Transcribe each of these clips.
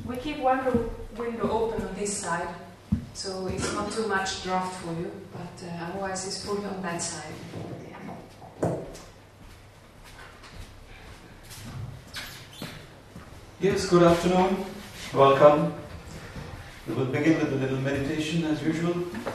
We keep one window open on this side, so it's not too much draft for you, but otherwise it's full on that side. Yes, good afternoon. Welcome. We will begin with a little meditation as usual.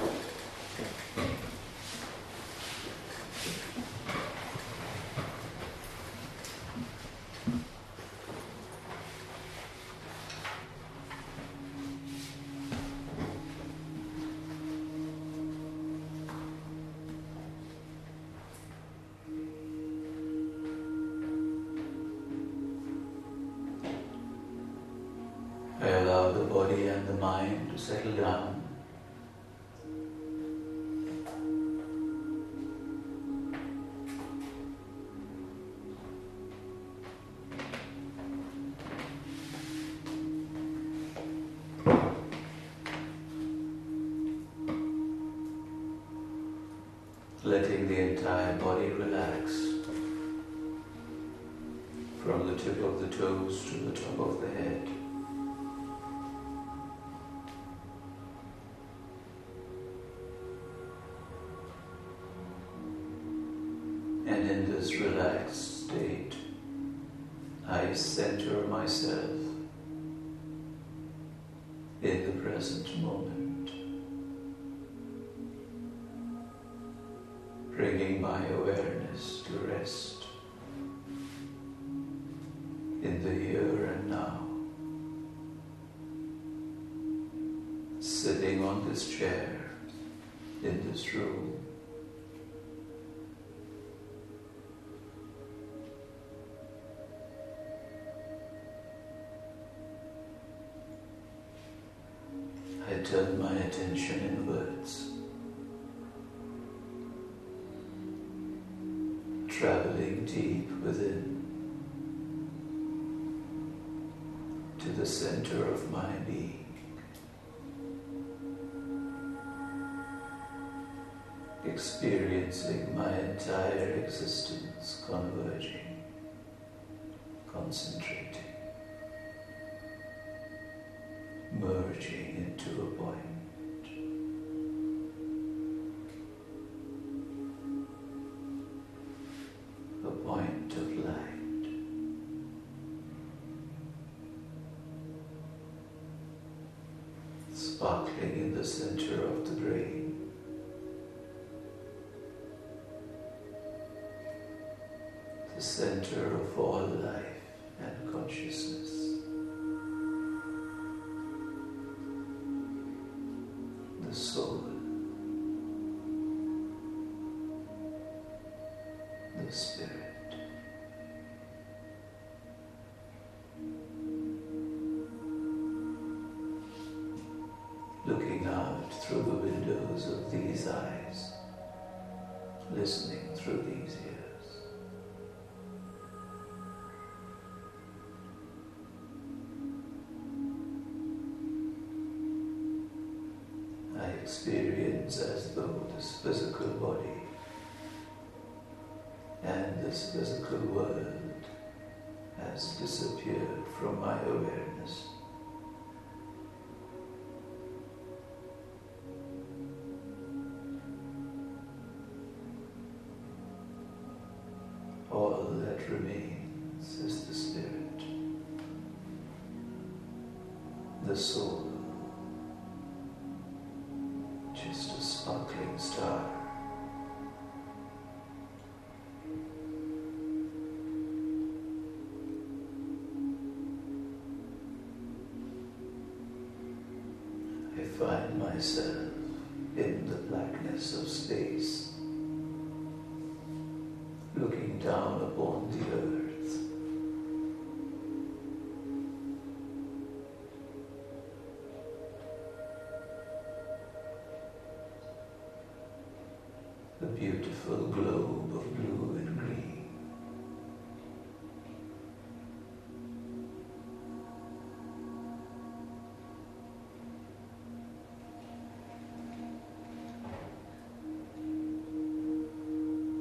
I allow the body and the mind to settle down. Letting the entire body relax from the tip of the toes to the top of the head. And in this relaxed state, I center myself in the present moment, bringing my awareness to rest in the here and now, sitting on this chair in this room. I turn my attention inwards, traveling deep within to the center of my being, experiencing my entire existence converging, concentrating, merging into a point. A point of light. Sparkling in the center of the brain. The center of all life and consciousness. The soul, the spirit. Looking out through the windows of these eyes, listening through these ears. I experience as though this physical body and this physical world has disappeared from my awareness. All that remains is the spirit, the soul, just a sparkling star. I find myself in the blackness of space, looking down upon the earth. The beautiful globe of blue and green.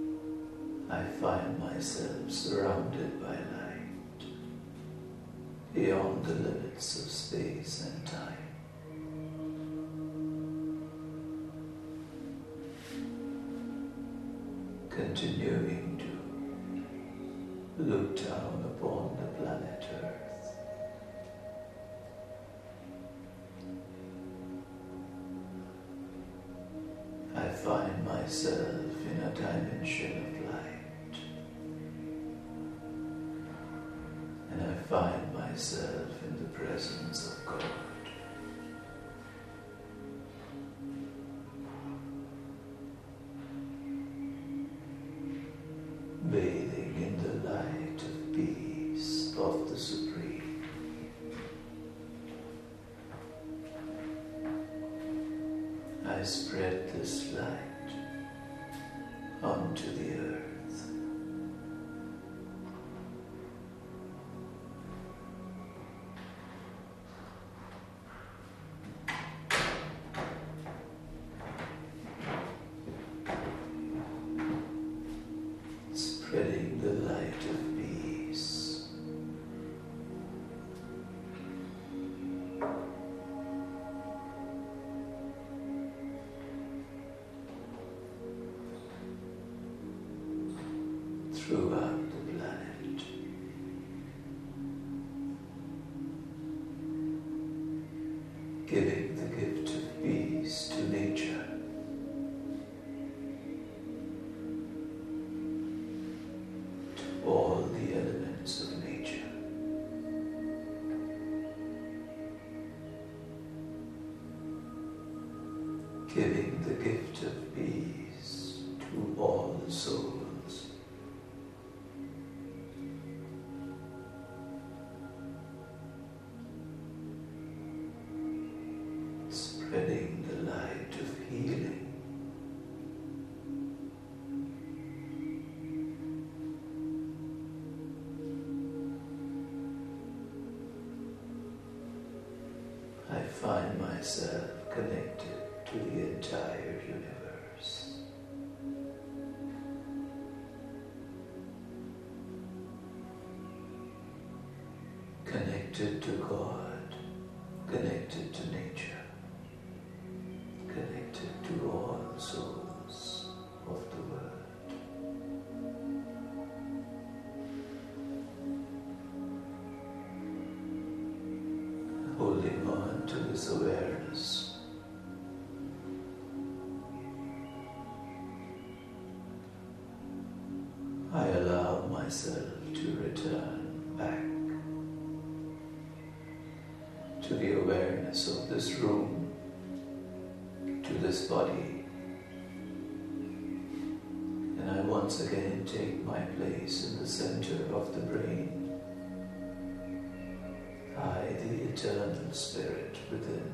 I find myself surrounded by light, beyond the limits of space and time. Continuing to look down upon the planet Earth. I find myself in a dimension of light, and I find myself in the presence of God. Bathing in the light of peace of the Supreme. I spread this light onto the earth. Spreading the light of peace. Throughout the planet. Giving the gift of peace to nature. All the elements of nature. Giving the gift of peace to all souls. Spreading the light of healing. I find myself connected to the entire universe. Connected to God, connected to nature, connected to all souls of the world. Holding on to this awareness, I allow myself to return back to the awareness of this room, to this body, and I once again take my place in the center of the brain. I, the eternal spirit within,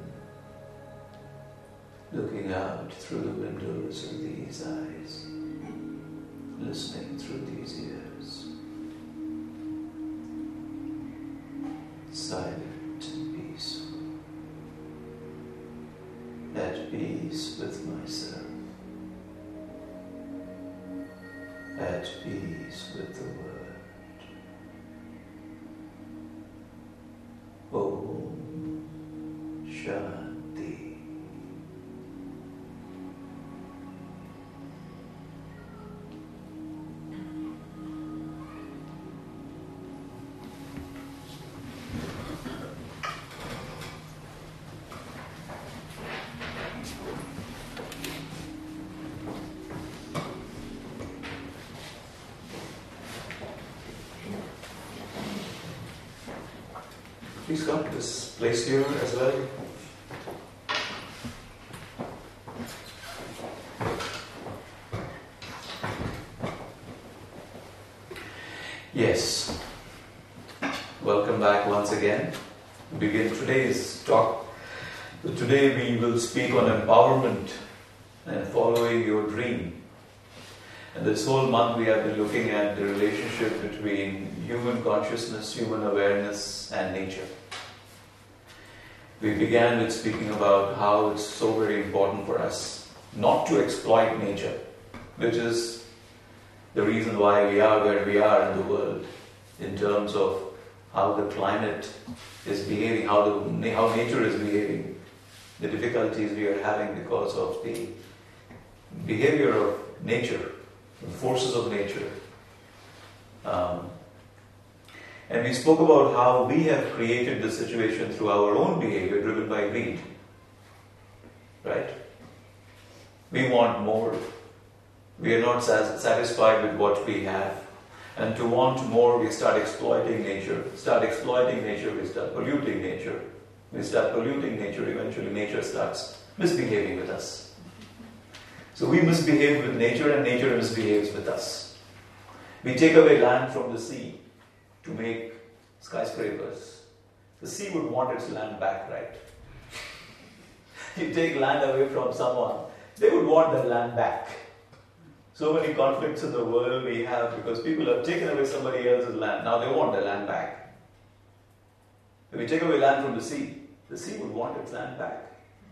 looking out through the windows of these eyes, listening through these ears, silent and peaceful, at peace with myself, at peace with the world. Om Shanti. Please come to this place here as well. Yes. Welcome back once again. We begin today's talk. Today we will speak on empowerment and following your dream. And this whole month we have been looking at the relationship between human consciousness, human awareness and nature. We began with speaking about how it's so very important for us not to exploit nature, which is the reason why we are where we are in the world in terms of how the climate is behaving, how nature is behaving, the difficulties we are having because of the behavior of nature, the forces of nature. And we spoke about how we have created this situation through our own behavior driven by greed. Right? We want more. We are not satisfied with what we have. And to want more, we start exploiting nature. We start polluting nature. We start polluting nature, eventually nature starts misbehaving with us. So we misbehave with nature and nature misbehaves with us. We take away land from the sea to make skyscrapers. The sea would want its land back, right? You take land away from someone, they would want their land back. So many conflicts in the world we have because people have taken away somebody else's land. Now they want their land back. If we take away land from the sea would want its land back.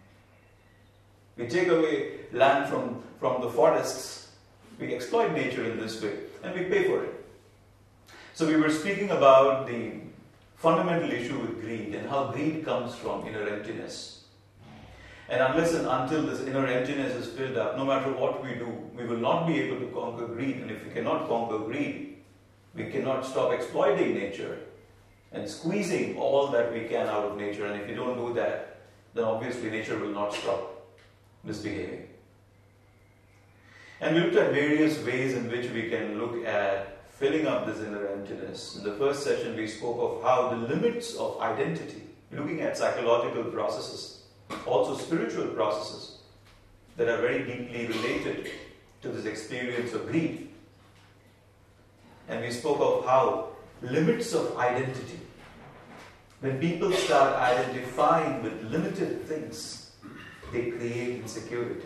We take away land from the forests, we exploit nature in this way, and we pay for it. So we were speaking about the fundamental issue with greed and how greed comes from inner emptiness. And unless and until this inner emptiness is filled up, no matter what we do, we will not be able to conquer greed. And if we cannot conquer greed, we cannot stop exploiting nature and squeezing all that we can out of nature. And if you don't do that, then obviously nature will not stop misbehaving. And we looked at various ways in which we can look at filling up this inner emptiness. In the first session, we spoke of how the limits of identity, looking at psychological processes, also spiritual processes that are very deeply related to this experience of greed. And we spoke of how limits of identity, when people start identifying with limited things, they create insecurity.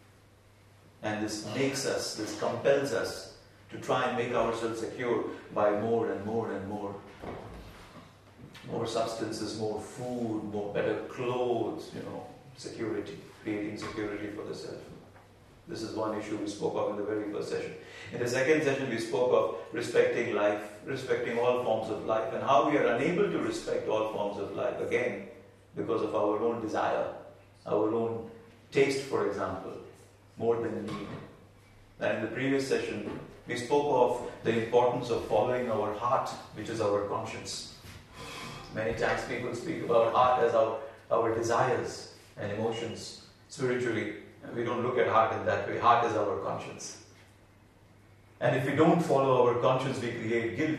And this compels us to try and make ourselves secure by more and more and more. More substances, more food, more better clothes, security, creating security for the self. This is one issue we spoke of in the very first session. In the second session, we spoke of respecting life, respecting all forms of life, and how we are unable to respect all forms of life, again, because of our own desire, our own taste, for example, more than need. And in the previous session, we spoke of the importance of following our heart, which is our conscience. Many times people speak about heart as our desires and emotions. Spiritually, we don't look at heart in that way. Heart is our conscience. And if we don't follow our conscience, we create guilt.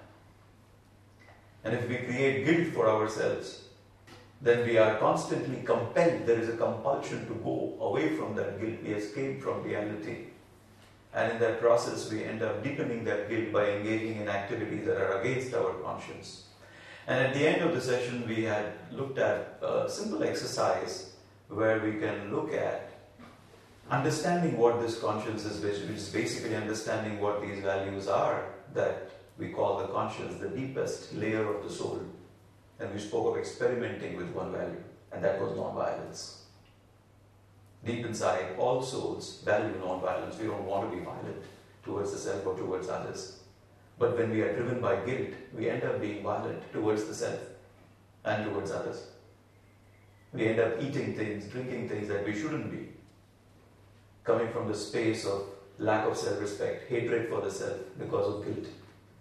And if we create guilt for ourselves, then we are constantly compelled. There is a compulsion to go away from that guilt. We escape from reality. And in that process, we end up deepening that guilt by engaging in activities that are against our conscience. And at the end of the session, we had looked at a simple exercise where we can look at understanding what this conscience is, which is basically understanding what these values are that we call the conscience, the deepest layer of the soul. And we spoke of experimenting with one value, and that was non-violence. Deep inside, all souls value non-violence. We don't want to be violent towards the self or towards others. But when we are driven by guilt, we end up being violent towards the self and towards others. We end up eating things, drinking things that we shouldn't be, coming from the space of lack of self-respect, hatred for the self because of guilt.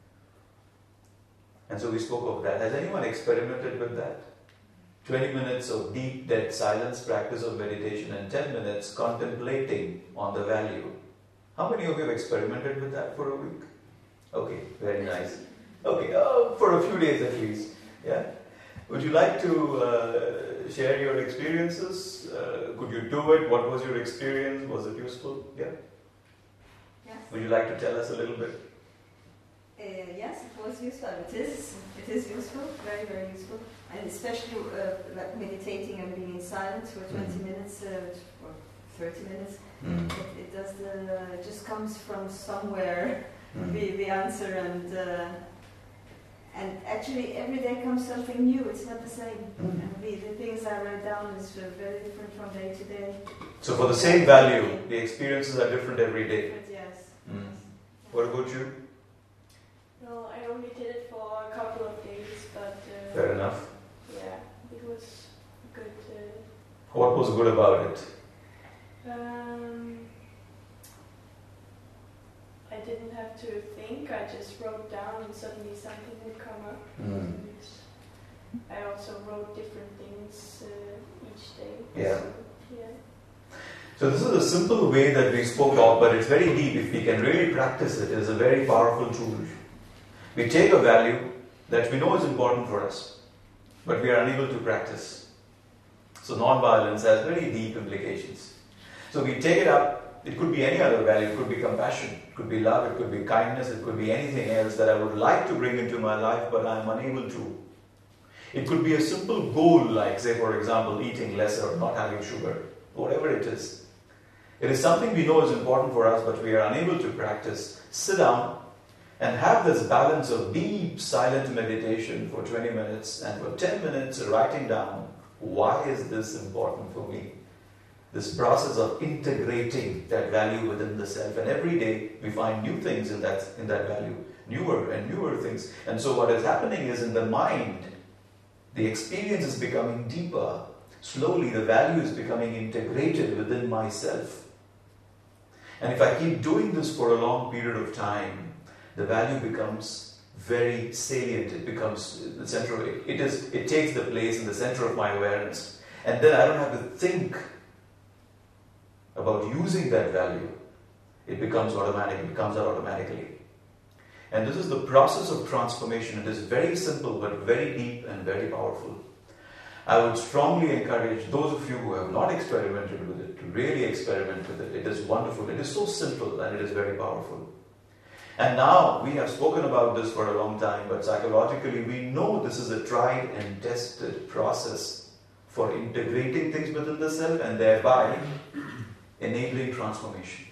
And so we spoke of that. Has anyone experimented with that? 20 minutes of deep, dead silence, practice of meditation, and 10 minutes contemplating on the value. How many of you have experimented with that for a week? Okay, very nice. Okay, for a few days at least. Yeah. Would you like to share your experiences? Could you do it? What was your experience? Was it useful? Yeah. Yes. Would you like to tell us a little bit? Yes, it was useful. It is useful, very, very useful, and especially like meditating and being in silence for 20 minutes or 30 minutes. It just comes from somewhere. The answer and actually every day comes something new. It's not the same. And the things I write down is very different from day to day. So for the same value, the experiences are different every day. Yes. What about you? No, I only did it for a couple of days, Fair enough. Yeah, it was good. What was good about it? I didn't have to think, I just wrote down and suddenly something would come up. Mm. And I also wrote different things each day. Yeah. So, yeah. So this is a simple way that we spoke of, but it's very deep. If we can really practice it, it is a very powerful tool. We take a value that we know is important for us, but we are unable to practice. So non-violence has very deep implications. So we take it up. It could be any other value. It could be compassion. It could be love. It could be kindness. It could be anything else that I would like to bring into my life, but I am unable to. It could be a simple goal, like, say, for example, eating less or not having sugar, whatever it is. It is something we know is important for us, but we are unable to practice. Sit down and have this balance of deep, silent meditation for 20 minutes and for 10 minutes writing down, why is this important for me? This process of integrating that value within the self. And every day we find new things in that value, newer and newer things. And so what is happening is in the mind, the experience is becoming deeper. Slowly the value is becoming integrated within myself. And if I keep doing this for a long period of time, the value becomes very salient. It becomes the center. It takes the place in the center of my awareness. And then I don't have to think about using that value. It becomes automatic. It comes out automatically. And this is the process of transformation. It is very simple but very deep and very powerful. I would strongly encourage those of you who have not experimented with it to really experiment with it. It is wonderful. It is so simple and it is very powerful. And now we have spoken about this for a long time, but psychologically we know this is a tried and tested process for integrating things within the self and thereby enabling transformation.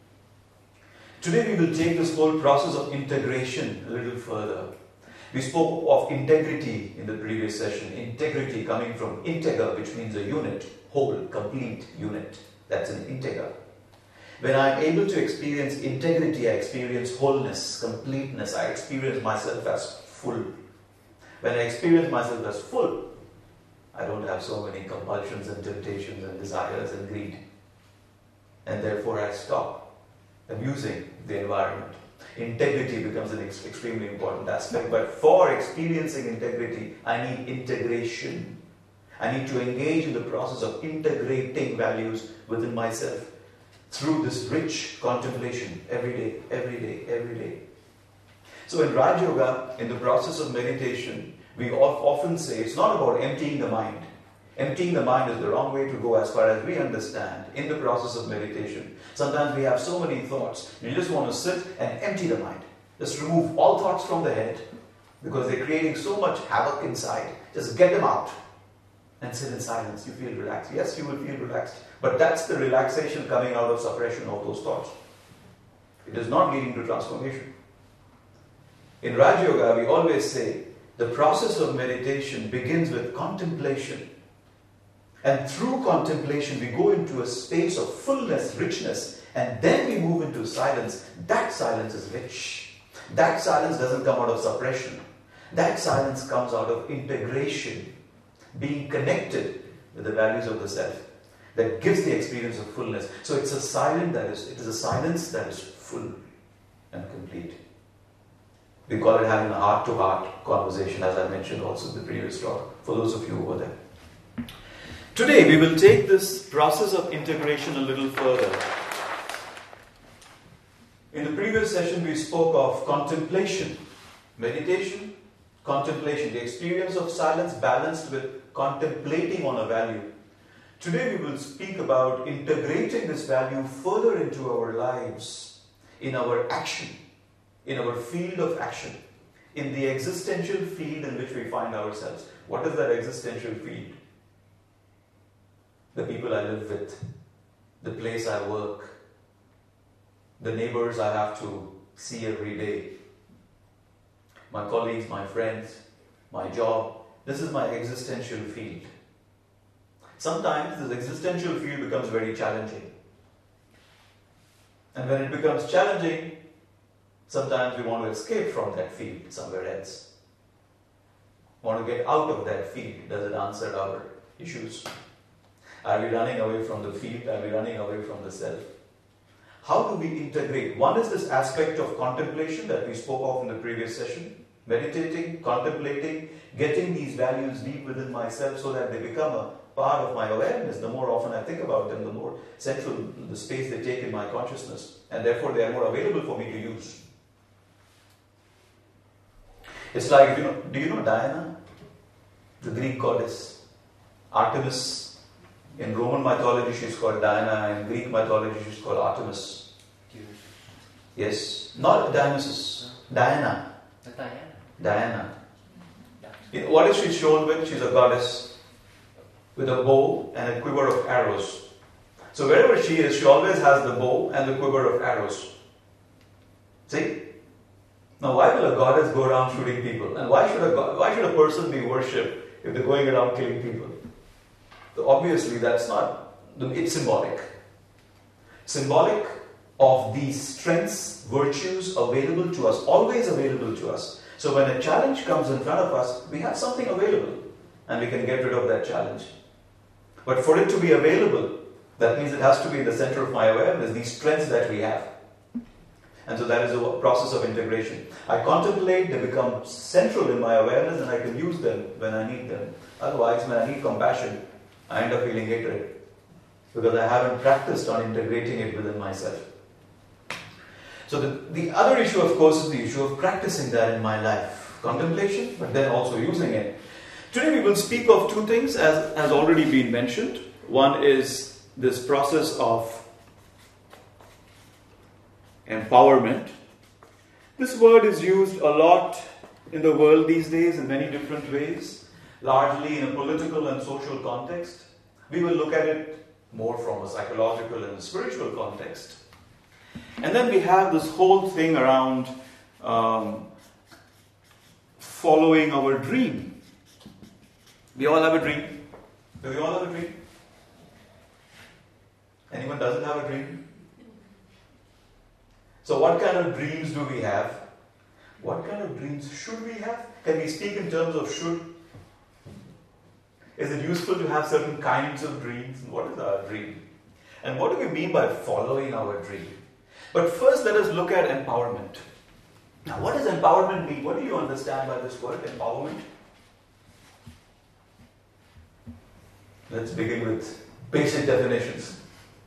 Today we will take this whole process of integration a little further. We spoke of integrity in the previous session. Integrity coming from integer, which means a unit, whole, complete unit. That's an integer. When I'm able to experience integrity, I experience wholeness, completeness. I experience myself as full. When I experience myself as full, I don't have so many compulsions and temptations and desires and greed. And therefore I stop abusing the environment. Integrity becomes an extremely important aspect. But for experiencing integrity, I need integration. I need to engage in the process of integrating values within myself through this rich contemplation every day, every day, every day. So in Raj Yoga, in the process of meditation, we often say it's not about emptying the mind. Emptying the mind is the wrong way to go as far as we understand in the process of meditation. Sometimes we have so many thoughts. You just want to sit and empty the mind. Just remove all thoughts from the head because they're creating so much havoc inside. Just get them out and sit in silence. You feel relaxed. Yes, you will feel relaxed. But that's the relaxation coming out of suppression of those thoughts. It is not leading to transformation. In Raj Yoga, we always say the process of meditation begins with contemplation. And through contemplation, we go into a space of fullness, richness, and then we move into silence. That silence is rich. That silence doesn't come out of suppression. That silence comes out of integration, being connected with the values of the self. That gives the experience of fullness. So it's a silence that is full and complete. We call it having a heart-to-heart conversation, as I mentioned also in the previous talk, for those of you who were there. Today we will take this process of integration a little further. In the previous session we spoke of contemplation, meditation, contemplation, the experience of silence balanced with contemplating on a value. Today we will speak about integrating this value further into our lives, in our action, in our field of action, in the existential field in which we find ourselves. What is that existential field? The people I live with, the place I work, the neighbors I have to see every day, my colleagues, my friends, my job. This is my existential field. Sometimes this existential field becomes very challenging. And when it becomes challenging, sometimes we want to escape from that field somewhere else. want to get out of that field. Does it answer our issues? Are we running away from the field? Are we running away from the self? How do we integrate? One is this aspect of contemplation that we spoke of in the previous session. Meditating, contemplating, getting these values deep within myself so that they become a part of my awareness. The more often I think about them, the more central the space they take in my consciousness. And therefore they are more available for me to use. It's like, do you know Diana? The Greek goddess. Artemis. In Roman mythology she's called Diana. In Greek mythology she's called Artemis. Yes. Not Dionysus. Diana. Diana. What is she shown with? She's a goddess with a bow and a quiver of arrows. So wherever she is, she always has the bow and the quiver of arrows. See? Now why will a goddess go around shooting people? And why should a person be worshipped if they're going around killing people? So obviously that's not, it's symbolic. Symbolic of these strengths, virtues available to us, always available to us. So when a challenge comes in front of us, we have something available and we can get rid of that challenge. But for it to be available, that means it has to be in the center of my awareness, these strengths that we have. And so that is a process of integration. I contemplate, they become central in my awareness and I can use them when I need them. Otherwise, when I need compassion, I end up feeling hatred because I haven't practiced on integrating it within myself. So the other issue, of course, is the issue of practicing that in my life. Contemplation, but then also using it. Today we will speak of two things as has already been mentioned. One is this process of empowerment. This word is used a lot in the world these days in many different ways, largely in a political and social context. We will look at it more from a psychological and a spiritual context. And then we have this whole thing around following our dream. We all have a dream. Do we all have a dream? Anyone doesn't have a dream? So what kind of dreams do we have? What kind of dreams should we have? Can we speak in terms of should? Is it useful to have certain kinds of dreams? What is our dream? And what do we mean by following our dream? But first let us look at empowerment. Now what does empowerment mean? What do you understand by this word, empowerment? Let's begin with basic definitions.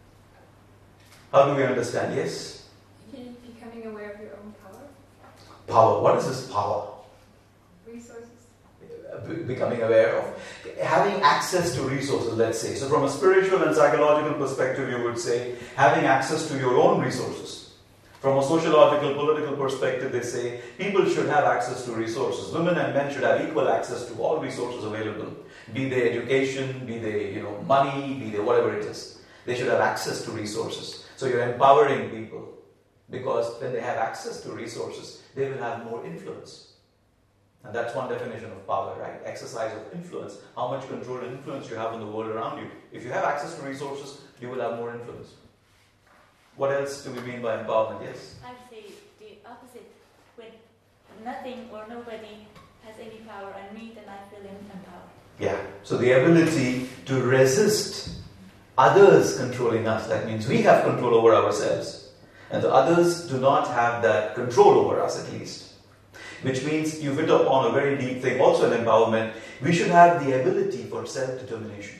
How do we understand? Yes? Becoming aware of your own power. Power. What is this power? Resources. Becoming aware of having access to resources, let's say. So from a spiritual and psychological perspective, you would say having access to your own resources. From a sociological, political perspective, they say people should have access to resources. Women and men should have equal access to all resources available. Be they education, be they money, be they whatever it is. They should have access to resources. So you're empowering people because when they have access to resources, they will have more influence. And that's one definition of power, right? Exercise of influence. How much control and influence you have on the world around you. If you have access to resources, you will have more influence. What else do we mean by empowerment? Yes? I would say the opposite. When nothing or nobody has any power on me, then I feel empowered. Yeah. So the ability to resist others controlling us. That means we have control over ourselves. And the others do not have that control over us, at least. Which means you've hit upon a very deep thing, also in empowerment. We should have the ability for self-determination.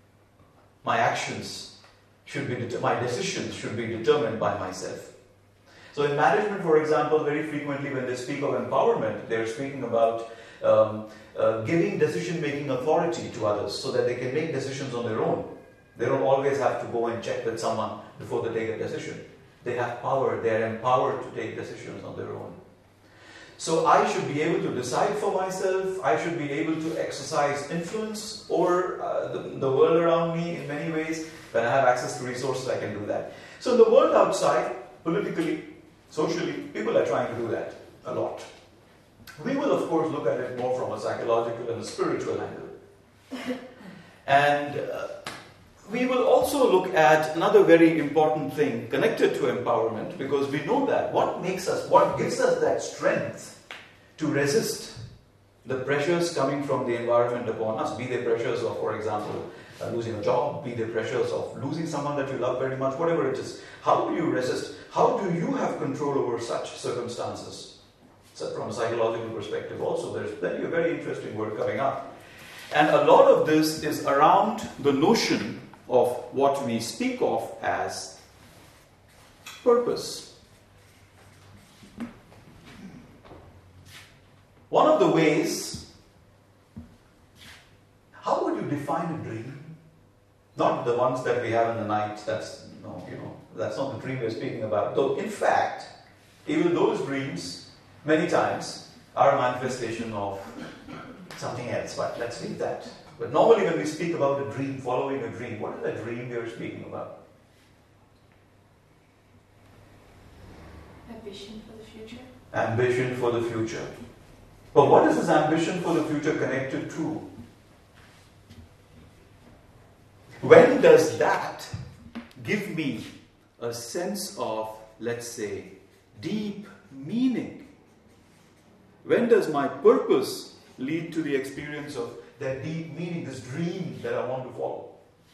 My actions should be, my decisions should be determined by myself. So in management, for example, very frequently when they speak of empowerment, they're speaking about giving decision-making authority to others so that they can make decisions on their own. They don't always have to go and check with someone before they take a decision. They have power, they are empowered to take decisions on their own. So I should be able to decide for myself, I should be able to exercise influence over the world around me in many ways. When I have access to resources, I can do that. So in the world outside, politically, socially, people are trying to do that a lot. We will, of course, look at it more from a psychological and a spiritual angle. And we will also look at another very important thing connected to empowerment, because we know that what gives us that strength to resist the pressures coming from the environment upon us, be they pressures of, for example, losing a job, be they pressures of losing someone that you love very much, whatever it is. How do you resist? How do you have control over such circumstances? So from a psychological perspective also, there's plenty of very interesting work coming up. And a lot of this is around the notion of what we speak of as purpose. One of the ways, how would you define a dream? Not the ones that we have in the night, that's not the dream we're speaking about. Though in fact, even those dreams, many times, are a manifestation of something else, but let's leave that. But normally when we speak about a dream, following a dream, what is the dream we are speaking about? Ambition for the future. Ambition for the future. But what is this ambition for the future connected to? When does that give me a sense of, let's say, deep meaning? When does my purpose lead to the experience of that deep meaning, this dream that I want to follow?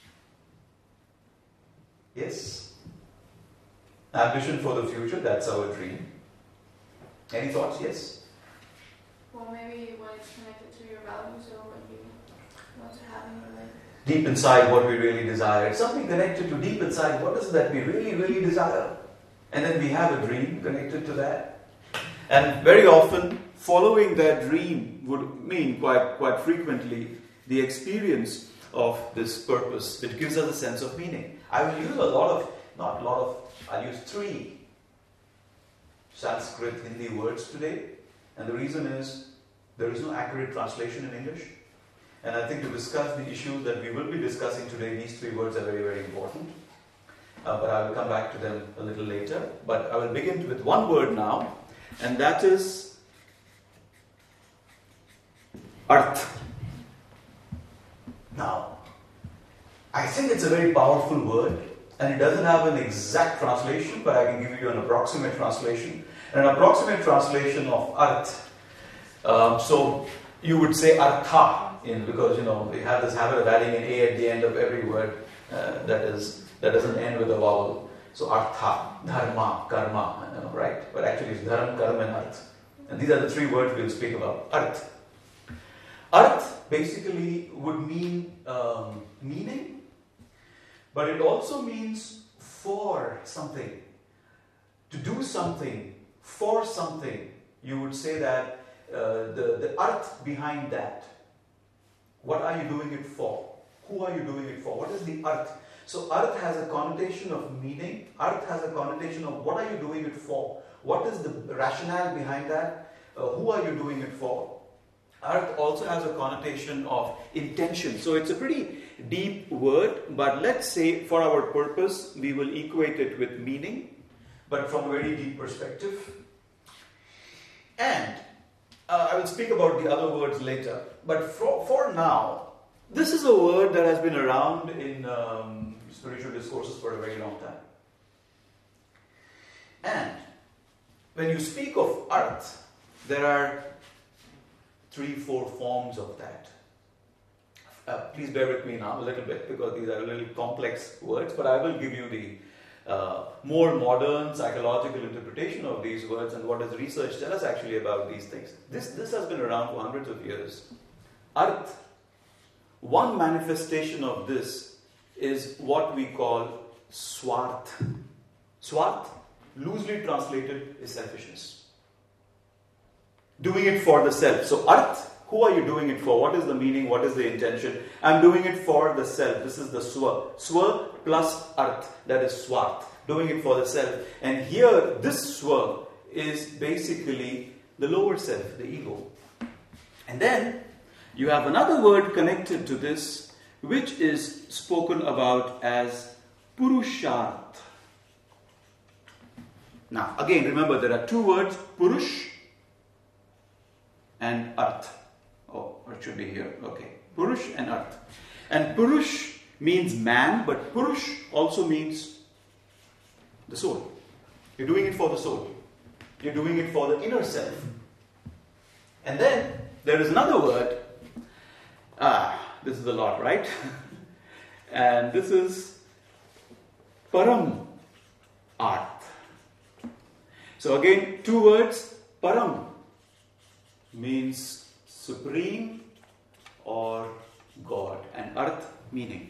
Yes? Ambition for the future, that's our dream. Any thoughts? Yes? Well, maybe when it's connected to your values or what you want to have in your life. Deep inside what we really desire. It's something connected to deep inside. What is it that we really, really desire? And then we have a dream connected to that. And very often, following that dream would mean quite frequently the experience of this purpose, which gives us a sense of meaning. I will use I'll use 3 Sanskrit Hindi words today. And the reason is, there is no accurate translation in English. And I think to discuss the issues that we will be discussing today, these 3 words are very, very important. But I will come back to them a little later. But I will begin with one word now, and that is Arth. Now, I think it's a very powerful word, and it doesn't have an exact translation, but I can give you an approximate translation. An approximate translation of Arth. So you would say Artha, because we have this habit of adding an A at the end of every word that doesn't end with a vowel. So Artha, Dharma, Karma, right? But actually it's Dharma, Karma and Arth. And these are the 3 words we'll speak about. Arth. Arth basically would mean meaning, but it also means for something. To do something, for something. You would say that the Arth behind that. What are you doing it for? Who are you doing it for? What is the Arth? So Arth has a connotation of meaning. Arth has a connotation of what are you doing it for? What is the rationale behind that? Who are you doing it for? Arth also has a connotation of intention. So it's a pretty deep word, but let's say for our purpose, we will equate it with meaning, but from a very deep perspective. And I will speak about the other words later. But for now, this is a word that has been around in spiritual discourses for a very long time. And when you speak of Arth, there are 3-4 forms of that. Please bear with me now a little bit, because these are a little complex words, but I will give you the more modern psychological interpretation of these words and what does research tell us actually about these things. This has been around for hundreds of years. Arth, one manifestation of this is what we call Swarth. Swarth, loosely translated, is selfishness. Doing it for the self. So Arth, who are you doing it for? What is the meaning? What is the intention? I'm doing it for the self. This is the Swa. Swa plus Arth, that is Swarth. Doing it for the self. And here, this Swa is basically the lower self, the ego. And then, you have another word connected to this, which is spoken about as Purusharth. Now, again, remember there are 2 words, Purush and Arth. Oh, it should be here. Okay. Purush and Arth. And Purush means man, but Purush also means the soul. You're doing it for the soul. You're doing it for the inner self. And then There is another word. This is a lot, right? And this is param arth. So again, two words. Param means supreme or God, and arth meaning.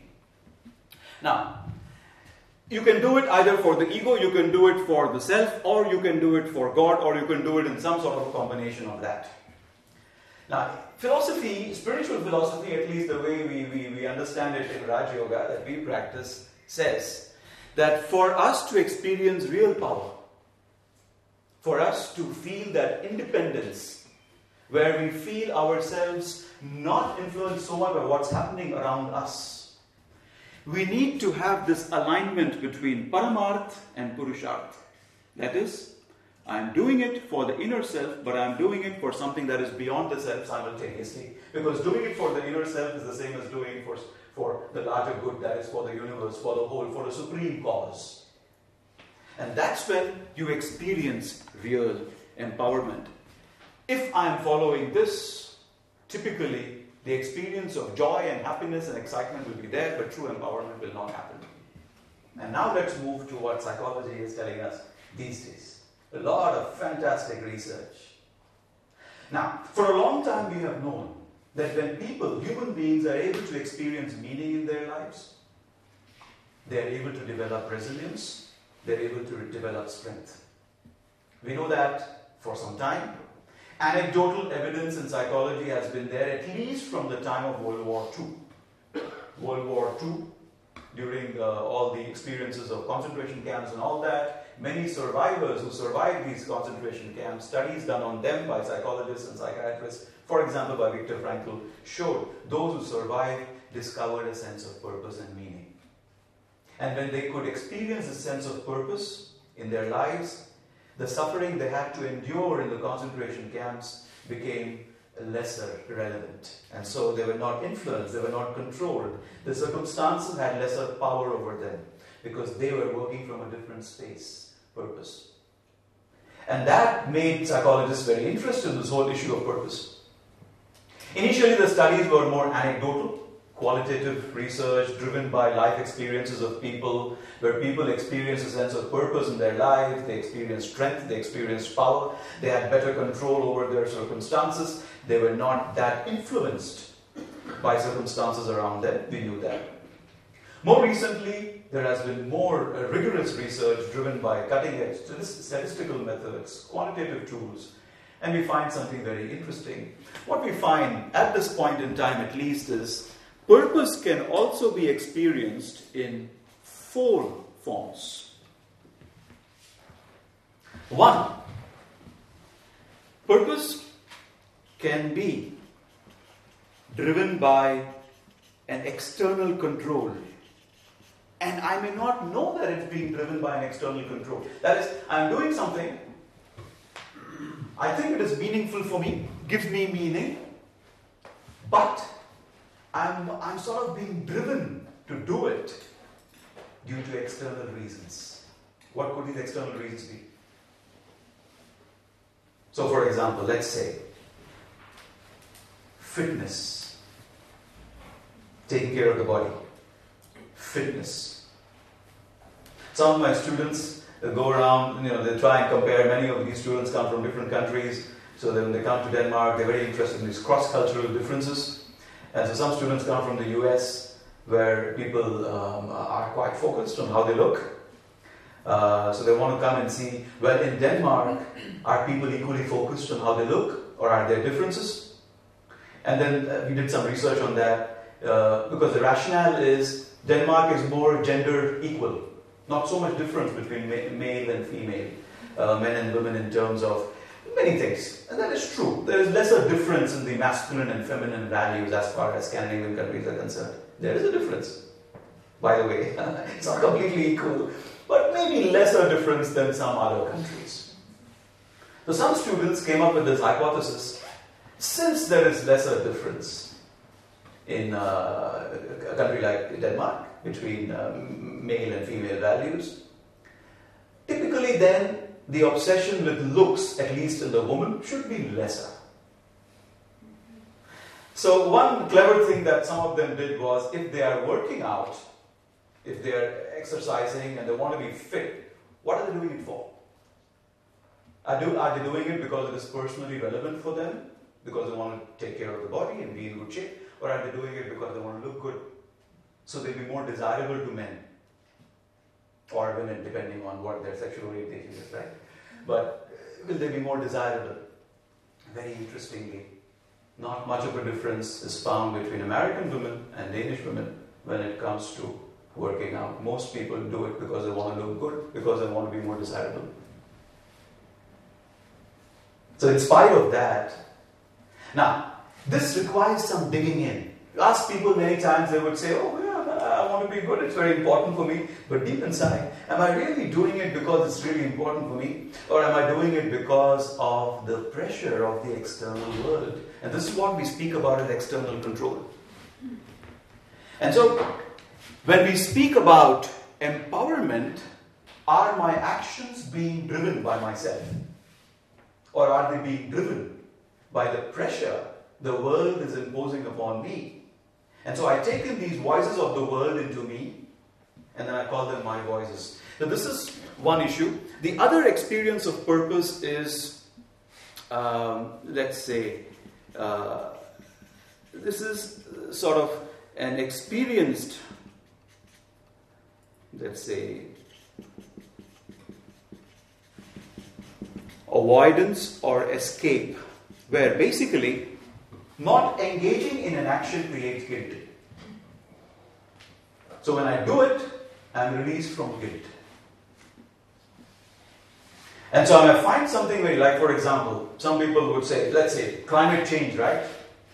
Now, you can do it either for the ego, you can do it for the self, or you can do it for God, or you can do it in some sort of a combination of that. Now, philosophy, spiritual philosophy, at least the way we understand it in Raj Yoga that we practice, says that for us to experience real power, for us to feel that independence, where we feel ourselves not influenced so much by what's happening around us, we need to have this alignment between Paramarth and Purusharth. That is, I am doing it for the inner self, but I am doing it for something that is beyond the self simultaneously. Because doing it for the inner self is the same as doing it for the larger good, that is for the universe, for the whole, for a supreme cause. And that's when you experience real empowerment. If I am following this, typically the experience of joy and happiness and excitement will be there, but true empowerment will not happen. And now let's move to what psychology is telling us these days. A lot of fantastic research. Now, for a long time we have known that when people, human beings, are able to experience meaning in their lives, they are able to develop resilience, they are able to develop strength. We know that for some time. Anecdotal evidence in psychology has been there at least from the time of World War II. World War II, during all the experiences of concentration camps and all that, many survivors who survived these concentration camps, studies done on them by psychologists and psychiatrists, for example by Viktor Frankl, showed those who survived discovered a sense of purpose and meaning. And when they could experience a sense of purpose in their lives, the suffering they had to endure in the concentration camps became lesser relevant. And so they were not influenced, they were not controlled. The circumstances had lesser power over them because they were working from a different space, purpose. And that made psychologists very interested in this whole issue of purpose. Initially the studies were more anecdotal, qualitative research driven by life experiences of people, where people experienced a sense of purpose in their life, they experienced strength, they experienced power, they had better control over their circumstances, they were not that influenced by circumstances around them, we knew that. More recently, there has been more rigorous research driven by cutting-edge statistical methods, quantitative tools, and we find something very interesting. What we find at this point in time at least is purpose can also be experienced in 4 forms. 1, purpose can be driven by an external control. And I may not know that it's being driven by an external control. That is, I'm doing something, I think it is meaningful for me, gives me meaning, but I'm sort of being driven to do it due to external reasons. What could these external reasons be? So for example, let's say fitness, taking care of the body, fitness. Some of my students go around, they try and compare. Many of these students come from different countries, so when they come to Denmark, they're very interested in these cross-cultural differences. And so some students come from the US, where people are quite focused on how they look. So they want to come and see, well, in Denmark, are people equally focused on how they look, or are there differences? And then we did some research on that, because the rationale is Denmark is more gender equal. Not so much difference between male and female, men and women in terms of many things. And that is true. There is lesser difference in the masculine and feminine values as far as Scandinavian countries are concerned. There is a difference. By the way, it's not completely equal, but maybe lesser difference than some other countries. So some students came up with this hypothesis. Since there is lesser difference in a country like Denmark between male and female values, typically then the obsession with looks, at least in the woman, should be lesser. So one clever thing that some of them did was, if they are working out, if they are exercising and they want to be fit, what are they doing it for? Are they doing it because it is personally relevant for them? Because they want to take care of the body and be in good shape? Or are they doing it because they want to look good? So they'll be more desirable to men or women, depending on what their sexual orientation is, right? But will they be more desirable? Very interestingly, not much of a difference is found between American women and Danish women when it comes to working out. Most people do it because they want to look good, because they want to be more desirable. So in spite of that, now, this requires some digging in. You ask people many times, they would say, oh yeah, I want to be good, it's very important for me. But deep inside, am I really doing it because it's really important for me? Or am I doing it because of the pressure of the external world? And this is what we speak about as external control. And so, when we speak about empowerment, are my actions being driven by myself? Or are they being driven by the pressure the world is imposing upon me? And so I take in these voices of the world into me, and then I call them my voices. So this is one issue. The other experience of purpose is, let's say, this is sort of an experienced, let's say, avoidance or escape, where basically not engaging in an action creates guilt. So when I do it, I'm released from guilt. And so I find something very, like for example, some people would say, let's say, climate change, right?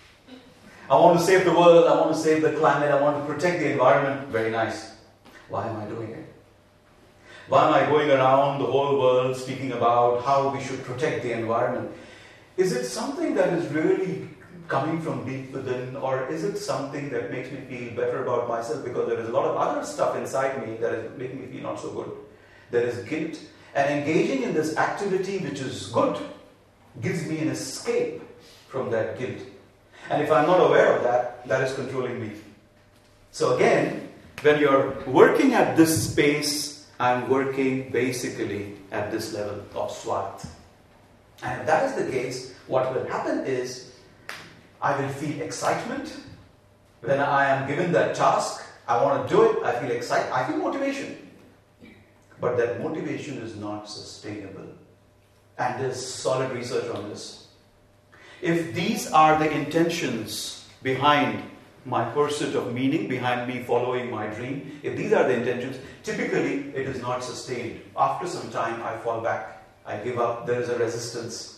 I want to save the world, I want to save the climate, I want to protect the environment. Very nice. Why am I doing it? Why am I going around the whole world speaking about how we should protect the environment? Is it something that is really coming from deep within, or is it something that makes me feel better about myself because there is a lot of other stuff inside me that is making me feel not so good? There is guilt. And engaging in this activity, which is good, gives me an escape from that guilt. And if I'm not aware of that, that is controlling me. So again, when you're working at this space, I'm working basically at this level of swat. And if that is the case, what will happen is I will feel excitement. When I am given that task, I want to do it, I feel excited, I feel motivation. But that motivation is not sustainable. And there's solid research on this. If these are the intentions behind my pursuit of meaning, behind me following my dream, if these are the intentions, typically it is not sustained. After some time, I fall back, I give up, there is a resistance.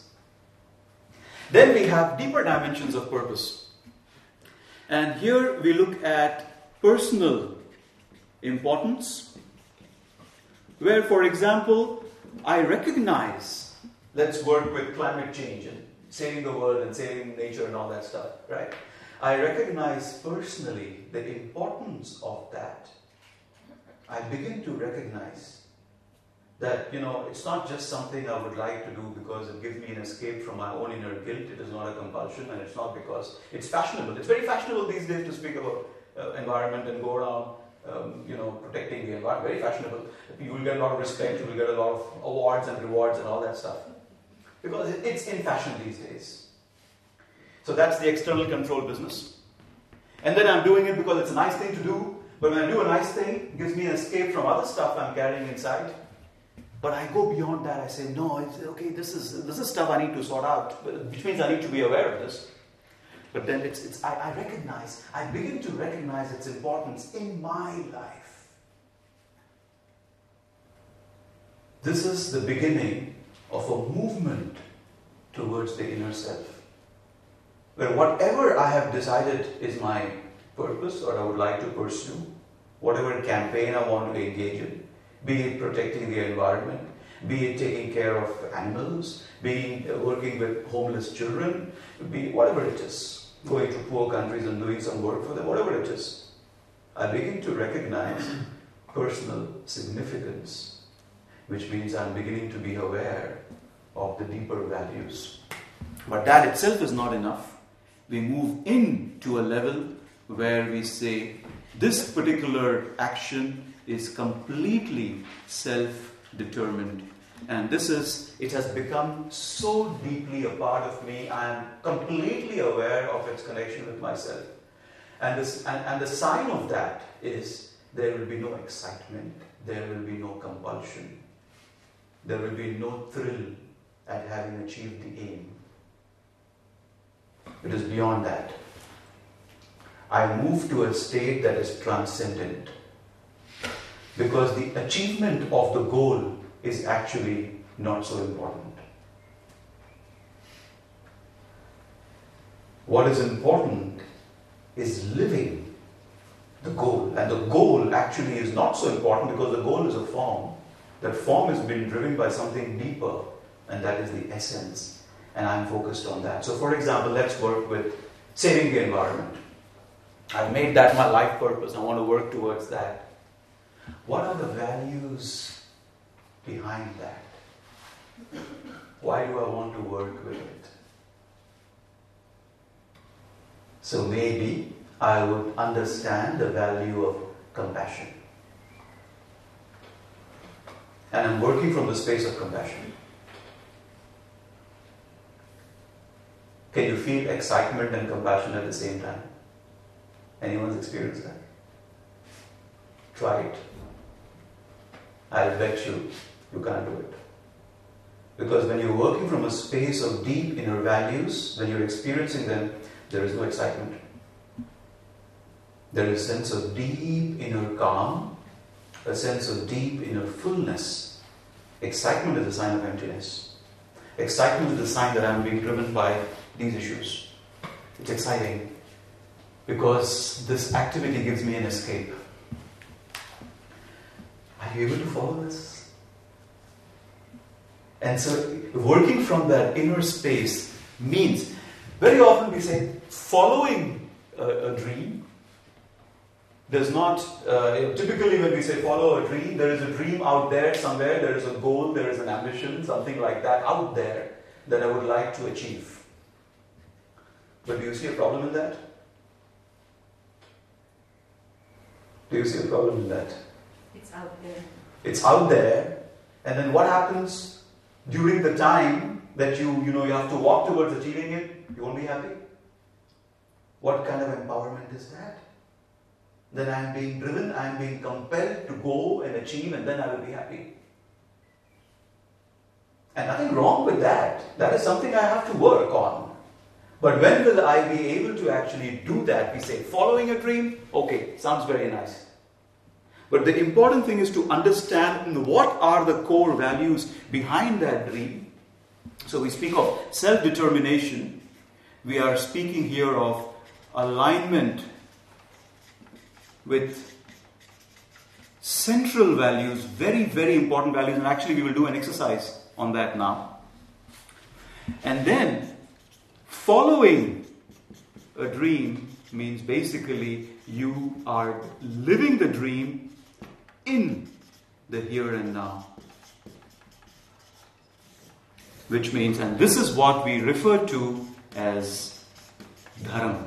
Then we have deeper dimensions of purpose. And here we look at personal importance, where, for example, I recognize, let's work with climate change and saving the world and saving nature and all that stuff, right? I recognize personally the importance of that. I begin to recognize that, it's not just something I would like to do because it gives me an escape from my own inner guilt. It is not a compulsion, and it's not because it's fashionable. It's very fashionable these days to speak about environment and go around protecting the environment. Very fashionable. You will get a lot of respect, you will get a lot of awards and rewards and all that stuff. Because it's in fashion these days. So that's the external control business. And then I'm doing it because it's a nice thing to do. But when I do a nice thing, it gives me an escape from other stuff I'm carrying inside. But I go beyond that. I say, no, it's okay, this is stuff I need to sort out. Which means I need to be aware of this. But then I begin to recognize its importance in my life. This is the beginning of a movement towards the inner self. Where whatever I have decided is my purpose or I would like to pursue, whatever campaign I want to engage in, be it protecting the environment, be it taking care of animals, be it working with homeless children, be it whatever it is, going to poor countries and doing some work for them, whatever it is, I begin to recognize personal significance, which means I'm beginning to be aware of the deeper values. But that itself is not enough. we move into a level where we say this particular action is completely self-determined. And it has become so deeply a part of me, I am completely aware of its connection with myself. And the sign of that is there will be no excitement, there will be no compulsion, there will be no thrill at having achieved the aim. It is beyond that. I move to a state that is transcendent, because the achievement of the goal is actually not so important. What is important is living the goal. And the goal actually is not so important, because the goal is a form. That form has been driven by something deeper, and that is the essence. And I'm focused on that. So for example, let's work with saving the environment. I've made that my life purpose. I want to work towards that. What are the values behind that? Why do I want to work with it? So maybe I would understand the value of compassion. And I'm working from the space of compassion. Can you feel excitement and compassion at the same time? Anyone's experienced that? Try it. I'll bet you can't do it. Because when you're working from a space of deep inner values, when you're experiencing them, there is no excitement. There is a sense of deep inner calm, a sense of deep inner fullness. Excitement is a sign of emptiness. Excitement is a sign that I'm being driven by these issues. It's exciting because this activity gives me an escape. Are you able to follow this? And so working from that inner space means, very often we say, following a dream. There's not, typically when we say follow a dream, there is a dream out there somewhere, there is a goal, there is an ambition, something like that out there that I would like to achieve. But do you see a problem in that? Do you see a problem in that? It's out there. It's out there, and then what happens during the time that you have to walk towards achieving it? You won't be happy. What kind of empowerment is that? Then I am being driven, I am being compelled to go and achieve, and then I will be happy. And nothing wrong with that. That is something I have to work on. But when will I be able to actually do that? We say, following a dream, okay, sounds very nice. But the important thing is to understand what are the core values behind that dream. So we speak of self-determination. We are speaking here of alignment with central values, very, very important values. And actually we will do an exercise on that now. And then following a dream means basically you are living the dream in the here and now. Which means, and this is what we refer to as dharma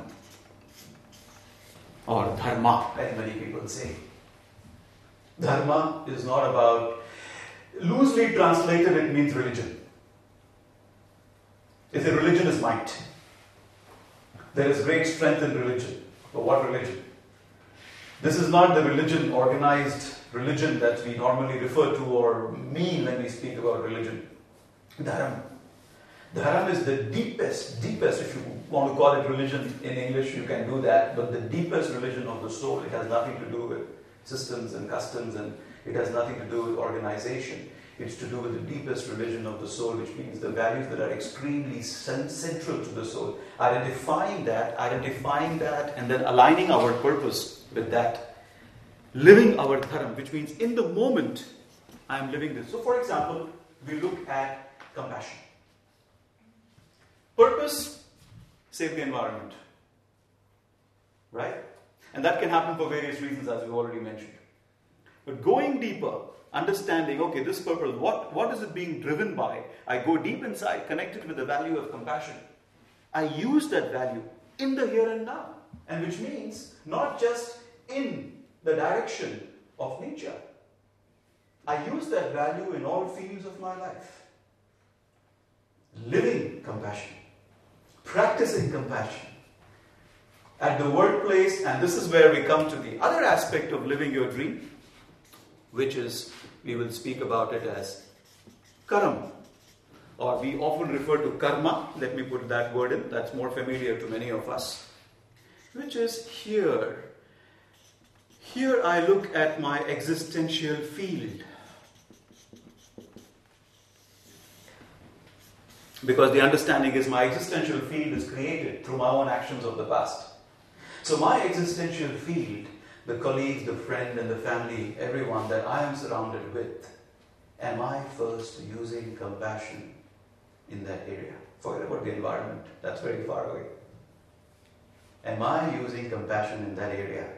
or dharma, as many people say. Dharma is not about, loosely translated, it means religion. It's a religion is might. There is great strength in religion. But what religion? This is not the religion, organized religion that we normally refer to or mean when we speak about religion. Dharma. Dharma is the deepest, if you want to call it religion in English, you can do that, but the deepest religion of the soul. It has nothing to do with systems and customs, and it has nothing to do with organization. It's to do with the deepest religion of the soul, which means the values that are extremely central to the soul. Identifying that, and then aligning our purpose with that. Living our dharma, which means in the moment, I am living this. So for example, we look at compassion. Purpose, save the environment. Right? And that can happen for various reasons, as we've already mentioned. But going deeper, understanding, okay, this purpose, what is it being driven by? I go deep inside, connected with the value of compassion. I use that value. in the here and now. And which means not just in the direction of nature. I use that value in all fields of my life. Living compassion, practicing compassion. At the workplace, and this is where we come to the other aspect of living your dream, which is, we will speak about it as karma. Or we often refer to karma, let me put that word in, that's more familiar to many of us. Which is here. Here I look at my existential field. Because the understanding is my existential field is created through my own actions of the past. So my existential field, the colleagues, the friend and the family, everyone that I am surrounded with, am I first using compassion in that area? Forget about the environment, that's very far away. Am I using compassion in that area?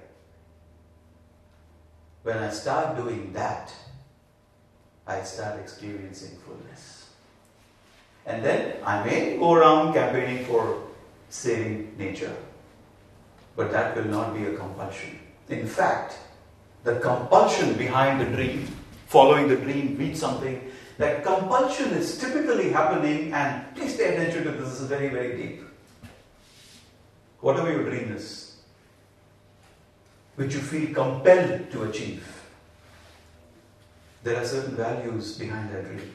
When I start doing that, I start experiencing fullness. And then I may go around campaigning for saving nature. But that will not be a compulsion. In fact, the compulsion behind the dream, following the dream, reach something, that compulsion is typically happening, and please pay attention to this is very, very deep. Whatever your dream is, which you feel compelled to achieve, there are certain values behind that dream.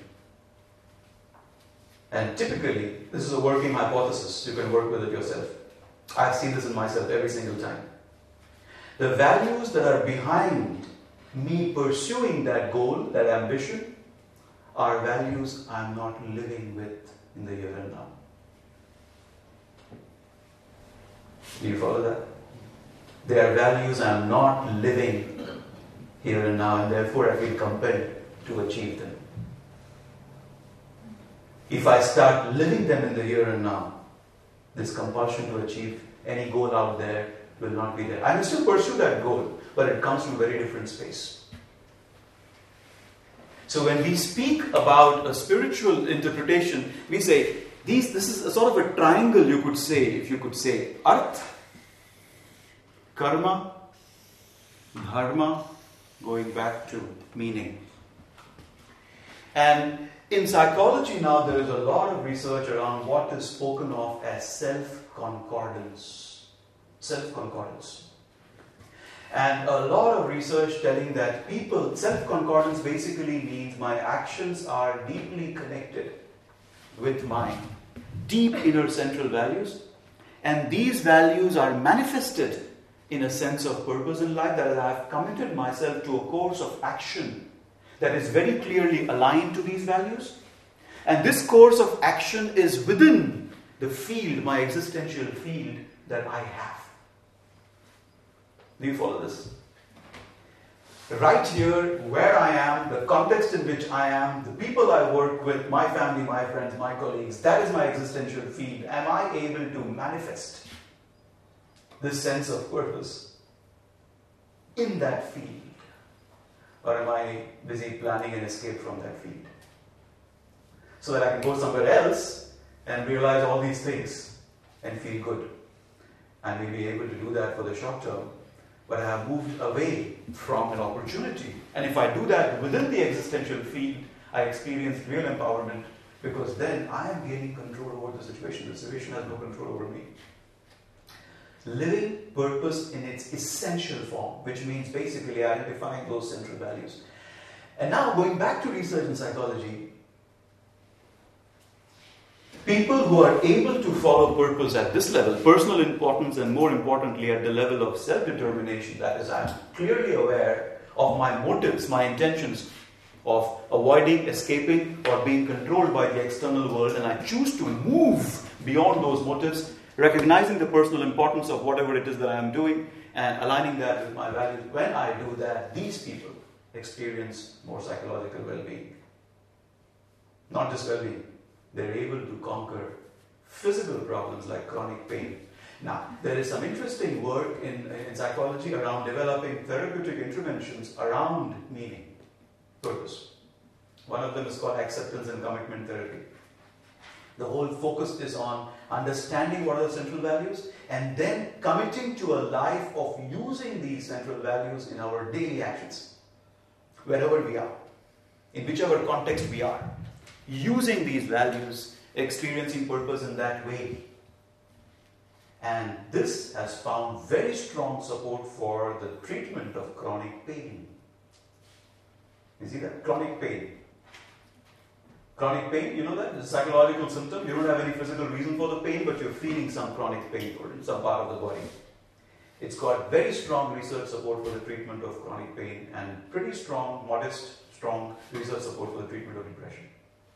And typically, this is a working hypothesis. You can work with it yourself. I've seen this in myself every single time. The values that are behind me pursuing that goal, that ambition, are values I'm not living with in the here and now. Do you follow that? They are values I'm not living here and now, and therefore I feel compelled to achieve them. If I start living them in the here and now, this compulsion to achieve any goal out there will not be there. I may still pursue that goal, but it comes from a very different space. So when we speak about a spiritual interpretation, we say, this is a sort of a triangle, you could say, if you could say, Arth, Karma, Dharma, going back to meaning. And in psychology now, there is a lot of research around what is spoken of as self-concordance. Self-concordance. And a lot of research telling that self-concordance basically means my actions are deeply connected with my deep inner central values. And these values are manifested in a sense of purpose in life, that I have committed myself to a course of action that is very clearly aligned to these values. And this course of action is within the field, my existential field that I have. Do you follow this? Right here, where I am, the context in which I am, the people I work with, my family, my friends, my colleagues, that is my existential field. Am I able to manifest this sense of purpose in that field? Or am I busy planning an escape from that field? So that I can go somewhere else and realize all these things and feel good. I may be able to do that for the short term, but I have moved away from an opportunity. And if I do that within the existential field, I experience real empowerment, because then I am gaining control over the situation. The situation has no control over me. Living purpose in its essential form, which means basically identifying those central values. And now going back to research in psychology, people who are able to follow purpose at this level, personal importance, and more importantly at the level of self-determination, that is, I'm clearly aware of my motives, my intentions of avoiding, escaping, or being controlled by the external world, and I choose to move beyond those motives, recognizing the personal importance of whatever it is that I am doing and aligning that with my values. When I do that, these people experience more psychological well-being. Not just well-being. They're able to conquer physical problems like chronic pain. Now, there is some interesting work in psychology around developing therapeutic interventions around meaning, purpose. One of them is called acceptance and commitment therapy. The whole focus is on understanding what are the central values and then committing to a life of using these central values in our daily actions, wherever we are, in whichever context we are, using these values, experiencing purpose in that way. And this has found very strong support for the treatment of chronic pain. You see that? Chronic pain. Chronic pain, you know that? It's a psychological symptom. You don't have any physical reason for the pain, but you're feeling some chronic pain in some part of the body. It's got very strong research support for the treatment of chronic pain and pretty strong, modest, strong research support for the treatment of depression.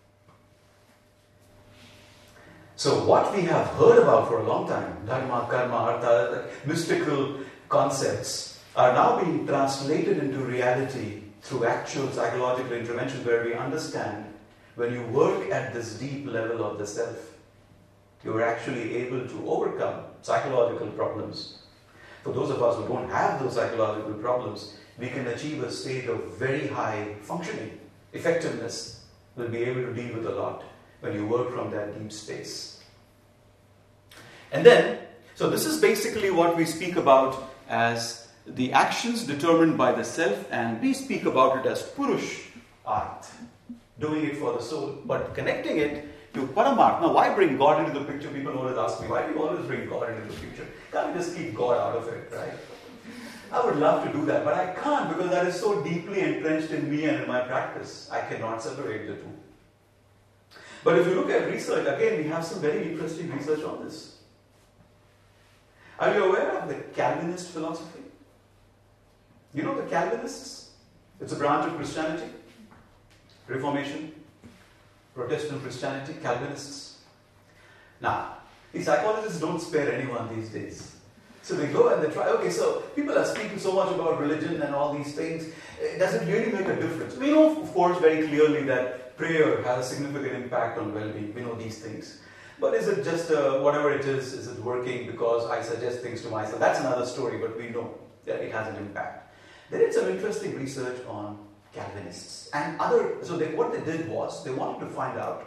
So what we have heard about for a long time, dharma, karma, artha, mystical concepts, are now being translated into reality through actual psychological interventions where we understand when you work at this deep level of the self, you are actually able to overcome psychological problems. For those of us who don't have those psychological problems, we can achieve a state of very high functioning, effectiveness. We'll be able to deal with a lot when you work from that deep space. And then, so this is basically what we speak about as the actions determined by the self, and we speak about it as Purush art, doing it for the soul, but connecting it to Paramarth. Now, why bring God into the picture? People always ask me, why do you always bring God into the picture? Can't you just keep God out of it, right? I would love to do that, but I can't because that is so deeply entrenched in me and in my practice. I cannot separate the two. But if you look at research, again, we have some very interesting research on this. Are you aware of the Calvinist philosophy? You know the Calvinists? It's a branch of Christianity. Reformation, Protestant Christianity, Calvinists. Now, the psychologists don't spare anyone these days. So they go and they try, okay, so people are speaking so much about religion and all these things. Does it really make a difference? We know, of course, very clearly that prayer has a significant impact on well-being. We know these things. But is it just whatever it is it working because I suggest things to myself? That's another story, but we know that it has an impact. There is some interesting research on Calvinists and what they did was they wanted to find out,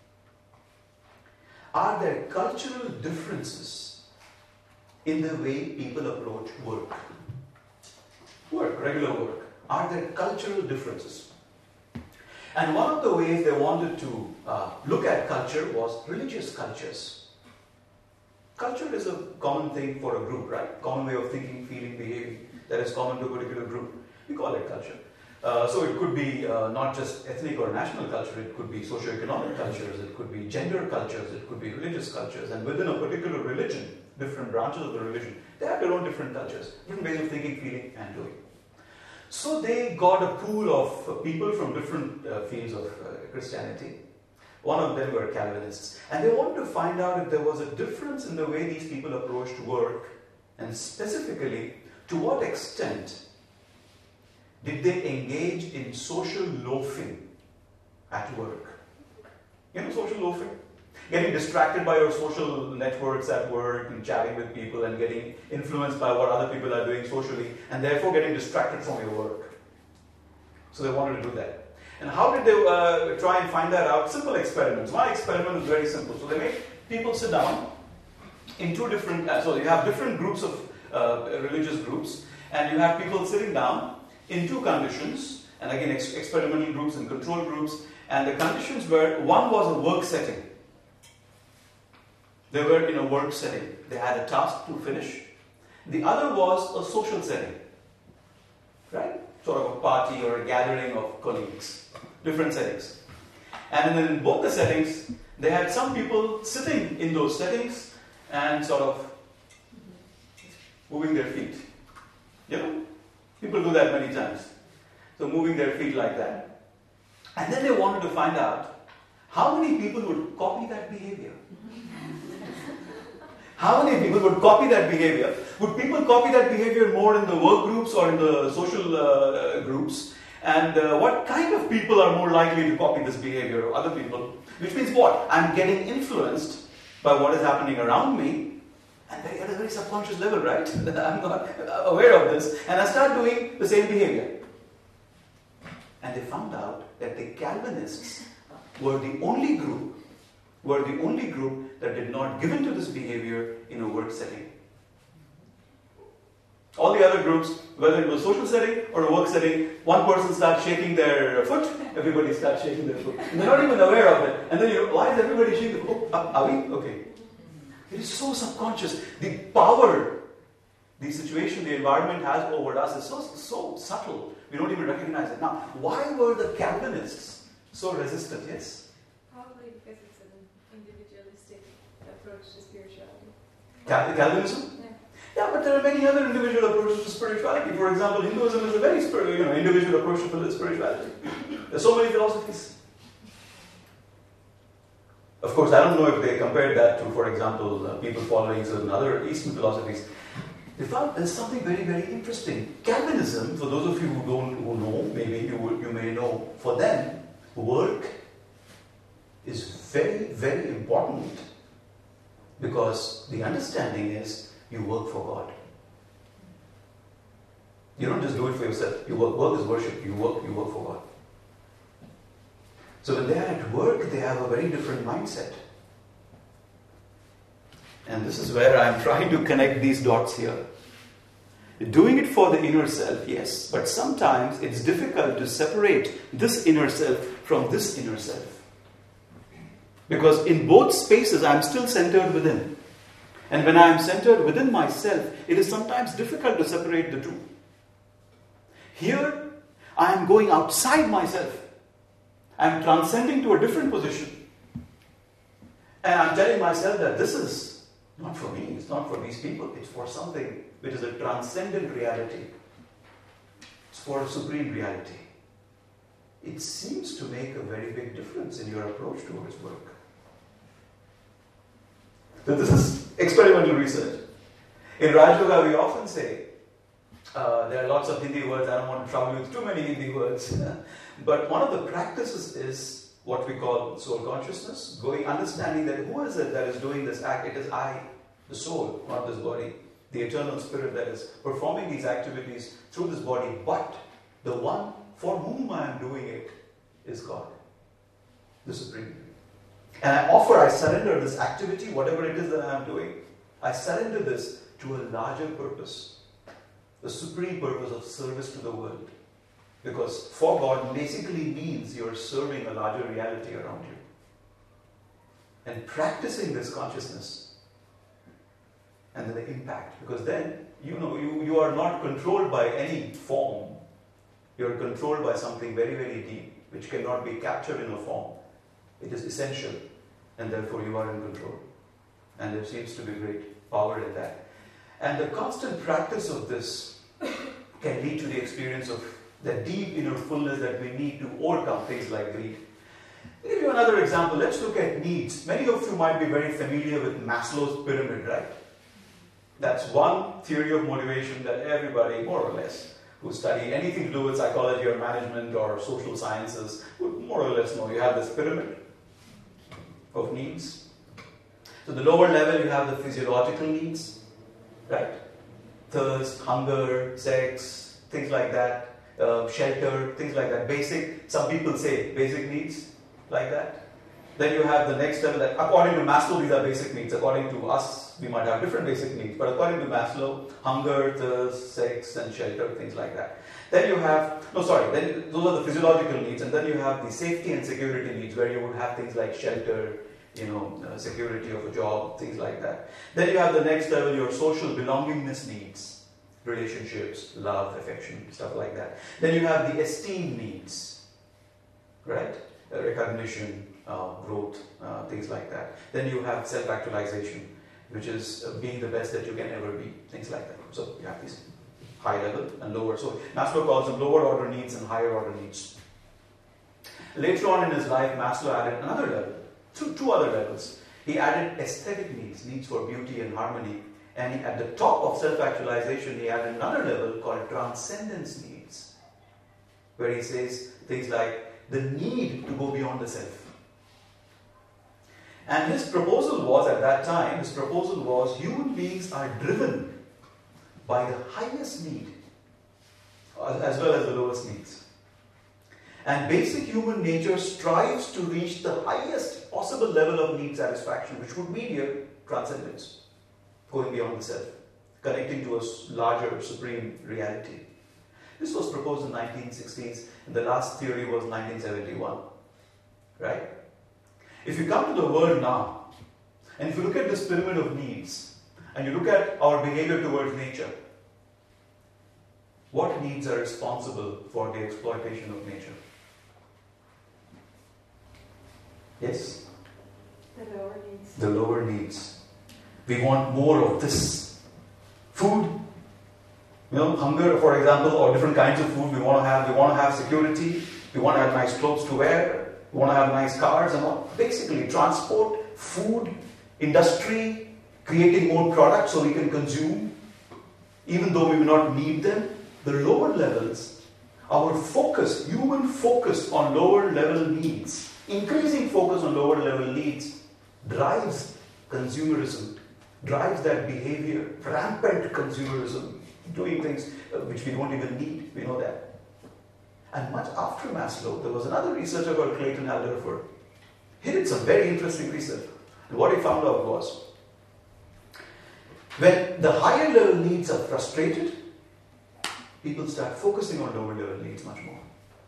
are there cultural differences in the way people approach work? Regular work. Are there cultural differences? And one of the ways they wanted to look at culture was religious cultures. Culture is a common thing for a group, right? Common way of thinking, feeling, behaving that is common to a particular group. We call it culture. So it could be not just ethnic or national culture, it could be socio-economic cultures, it could be gender cultures, it could be religious cultures. And within a particular religion, different branches of the religion, they have their own different cultures, different ways of thinking, feeling, and doing. So they got a pool of people from different fields of Christianity. One of them were Calvinists. And they wanted to find out if there was a difference in the way these people approached work, and specifically, to what extent did they engage in social loafing at work? You know social loafing? Getting distracted by your social networks at work and chatting with people and getting influenced by what other people are doing socially and therefore getting distracted from your work. So they wanted to do that. And how did they try and find that out? Simple experiments. One experiment was very simple. So they made people sit down in two different, so you have different groups of religious groups, and you have people sitting down in two conditions, and again experimental groups and control groups, and the conditions were, one was a work setting. They were in a work setting. They had a task to finish. The other was a social setting, right? Sort of a party or a gathering of colleagues, different settings. And then in both the settings, they had some people sitting in those settings and sort of moving their feet. You know? People do that many times. So moving their feet like that. And then they wanted to find out how many people would copy that behavior. How many people would copy that behavior? Would people copy that behavior more in the work groups or in the social groups? And what kind of people are more likely to copy this behavior of other people? Which means what? I'm getting influenced by what is happening around me, and at a very subconscious level, right? I'm not aware of this, and I start doing the same behavior. And they found out that the Calvinists were the only group were the only group that did not give in to this behavior in a work setting. All the other groups, whether it was a social setting or a work setting, one person starts shaking their foot, everybody starts shaking their foot. And they're not even aware of it. And then why is everybody shaking their foot? Oh, are we? Okay. It is so subconscious. The power, the situation, the environment has over us is so subtle. We don't even recognize it. Now, why were the Calvinists so resistant? Yes? Probably because it's an individualistic approach to spirituality. Calvinism? Yeah, but there are many other individual approaches to spirituality. For example, Hinduism is a very individual approach to spirituality. There are so many philosophies. Of course, I don't know if they compared that to, for example, people following certain other Eastern philosophies. They found there's something very, very interesting. Calvinism, for those of you who know, maybe you may know, for them, work is very, very important because the understanding is you work for God. You don't just do it for yourself. Work is worship. You work for God. So when they are at work, they have a very different mindset. And this is where I'm trying to connect these dots here. Doing it for the inner self, yes, but sometimes it's difficult to separate this inner self from this inner self. Because in both spaces, I'm still centered within. And when I am centered within myself, it is sometimes difficult to separate the two. Here, I am going outside myself. I am transcending to a different position. And I'm telling myself that this is not for me, it's not for these people, it's for something which is a transcendent reality. It's for a supreme reality. It seems to make a very big difference in your approach towards work. So this is experimental research. In Raj Yoga, we often say, there are lots of Hindi words, I don't want to trouble you with too many Hindi words, but one of the practices is what we call soul consciousness, understanding that who is it that is doing this act? It is I, the soul, not this body, the eternal spirit that is performing these activities through this body, but the one for whom I am doing it is God, the Supreme. And I surrender this activity, whatever it is that I am doing, I surrender this to a larger purpose, the supreme purpose of service to the world. Because for God basically means you're serving a larger reality around you. And practicing this consciousness and then the impact, because then you are not controlled by any form. You're controlled by something very, very deep, which cannot be captured in a form. It is essential, and therefore you are in control. And there seems to be great power in that. And the constant practice of this can lead to the experience of the deep inner fullness that we need to overcome things like greed. I'll give you another example. Let's look at needs. Many of you might be very familiar with Maslow's pyramid, right? That's one theory of motivation that everybody, more or less, who study anything to do with psychology or management or social sciences would more or less know. You have this pyramid of needs. So the lower level, you have the physiological needs, right? Thirst, hunger, sex, things like that. Shelter, things like that. Basic, some people say basic needs, like that. Then you have the next level that according to Maslow, these are basic needs. According to us, we might have different basic needs. But according to Maslow, hunger, thirst, sex, and shelter, things like that. Then you have, those are the physiological needs. And then you have the safety and security needs, where you would have things like shelter, security of a job, things like that. Then you have the next level, your social belongingness needs. Relationships, love, affection, stuff like that. Then you have the esteem needs, right? Recognition, growth, things like that. Then you have self-actualization, which is being the best that you can ever be, things like that. So you have these high level and lower. So Maslow calls them lower order needs and higher order needs. Later on in his life, Maslow added another level, two other levels. He added aesthetic needs for beauty and harmony. And at the top of self-actualization, he added another level called transcendence needs, where he says things like the need to go beyond the self. And his proposal was, at that time, human beings are driven by the highest need, as well as the lowest needs. And basic human nature strives to reach the highest possible level of need satisfaction, which would mean here transcendence, going beyond the self, connecting to a larger, supreme reality. This was proposed in the 1960s, and the last theory was 1971. Right? If you come to the world now, and if you look at this pyramid of needs, and you look at our behavior towards nature, what needs are responsible for the exploitation of nature? Yes? The lower needs. The lower needs. We want more of this. Food, hunger, for example, or different kinds of food we want to have. We want to have security. We want to have nice clothes to wear. We want to have nice cars and all. Basically, transport, food, industry, creating more products so we can consume, even though we may not need them. The lower levels, our focus, human focus on lower level needs, increasing focus on lower level needs, drives consumerism, drives that behavior, rampant consumerism, doing things which we don't even need. We know that. And much after Maslow, there was another researcher called Clayton Alderfer. He did some very interesting research. And what he found out was, when the higher level needs are frustrated, people start focusing on lower level needs much more.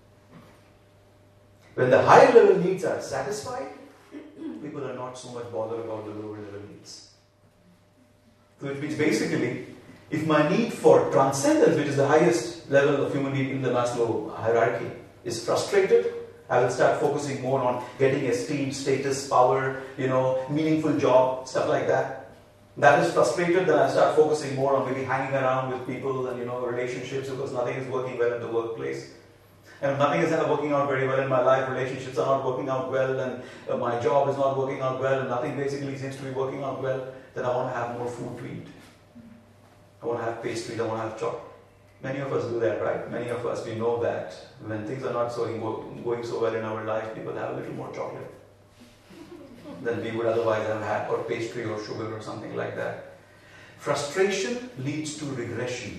When the higher level needs are satisfied, people are not so much bothered about the lower level needs. So it means basically, if my need for transcendence, which is the highest level of human need in the Maslow hierarchy, is frustrated, I will start focusing more on getting esteem, status, power, meaningful job, stuff like that. That is frustrated, then I start focusing more on maybe hanging around with people and relationships, because nothing is working well in the workplace. And if nothing is working out very well in my life, relationships are not working out well, and my job is not working out well, and nothing basically seems to be working out well, then I want to have more food to eat. I want to have pastries, I want to have chocolate. Many of us do that, right? Many of us, we know that when things are not going so well in our life, people have a little more chocolate than we would otherwise have had, or pastry or sugar or something like that. Frustration leads to regression.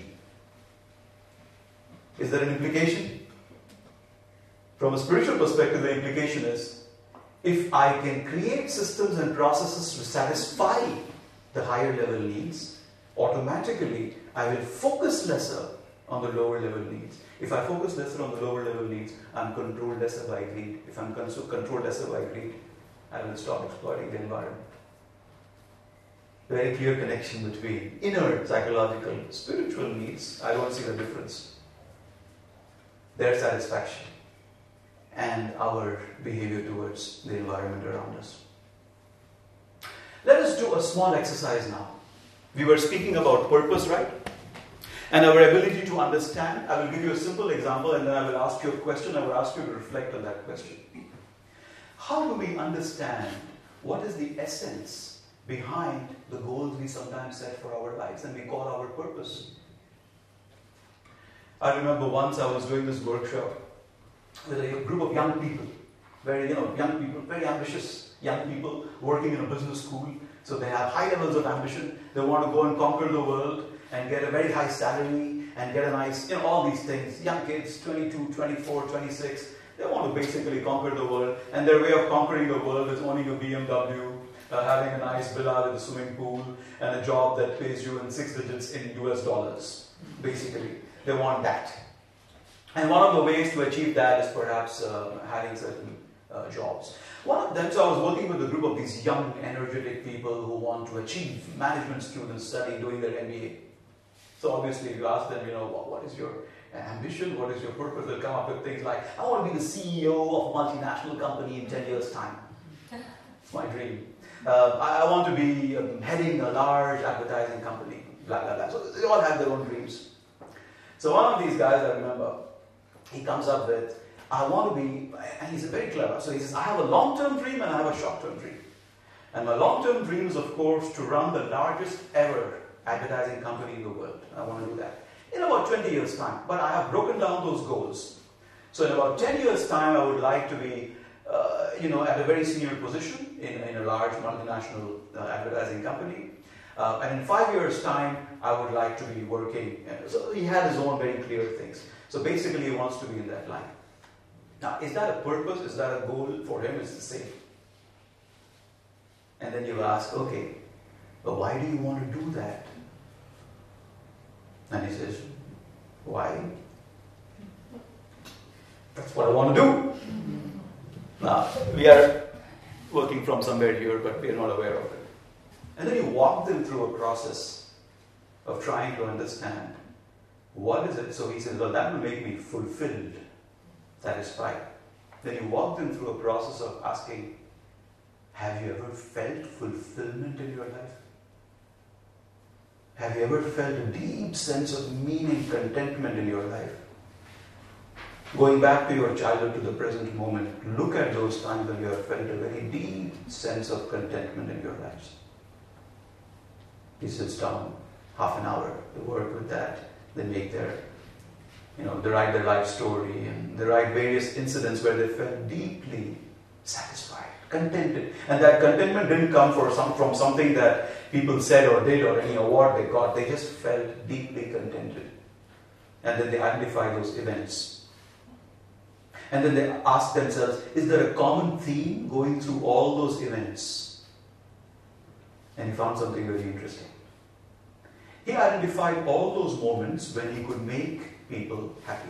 Is there an implication? From a spiritual perspective, the implication is, if I can create systems and processes to satisfy the higher level needs, automatically I will focus lesser on the lower level needs. If I focus lesser on the lower level needs, I'm controlled lesser by greed. If I'm controlled lesser by greed, I will stop exploiting the environment. Very clear connection between inner psychological, spiritual needs. I don't see the difference. Their satisfaction and our behavior towards the environment around us. Let us do a small exercise now. We were speaking about purpose, right? And our ability to understand. I will give you a simple example and then I will ask you a question. I will ask you to reflect on that question. How do we understand what is the essence behind the goals we sometimes set for our lives and we call our purpose? I remember once I was doing this workshop with a group of young people, very ambitious young people working in a business school. So they have high levels of ambition. They want to go and conquer the world and get a very high salary and get a nice, all these things. Young kids, 22, 24, 26, they want to basically conquer the world. And their way of conquering the world is owning a BMW, having a nice villa with a swimming pool, and a job that pays you in 6 digits in US dollars. Basically, they want that. And one of the ways to achieve that is perhaps having certain jobs. One of them, so I was working with a group of these young, energetic people who want to achieve, management students studying, doing their MBA. So obviously you ask them, what is your ambition, what is your purpose? They'll come up with things like, I want to be the CEO of a multinational company in 10 years' time. It's my dream. I want to be heading a large advertising company, blah, blah, blah. So they all have their own dreams. So one of these guys, I remember, he comes up with, I want to be, and he's very clever. So he says, I have a long-term dream and I have a short-term dream. And my long-term dream is, of course, to run the largest ever advertising company in the world. I want to do that in about 20 years' time. But I have broken down those goals. So in about 10 years' time, I would like to be, at a very senior position in a large multinational advertising company. And in 5 years' time, I would like to be working. So he had his own very clear things. So basically, he wants to be in that line. Now, is that a purpose? Is that a goal? For him, it's the same. And then you ask, okay, but why do you want to do that? And he says, why? That's what I want to do. Now, we are working from somewhere here, but we are not aware of it. And then you walk them through a process of trying to understand what is it. So he says, well, that will make me fulfilled, satisfied. Then you walk them through a process of asking, have you ever felt fulfillment in your life? Have you ever felt a deep sense of meaning, contentment in your life? Going back to your childhood to the present moment, look at those times when you have felt a very deep sense of contentment in your lives. He sits down, half an hour, they work with that, they make their, they write their life story and they write various incidents where they felt deeply satisfied, contented. And that contentment didn't come from something that people said or did or any award they got. They just felt deeply contented. And then they identify those events. And then they ask themselves, is there a common theme going through all those events? And he found something very interesting. He identified all those moments when he could make people happy.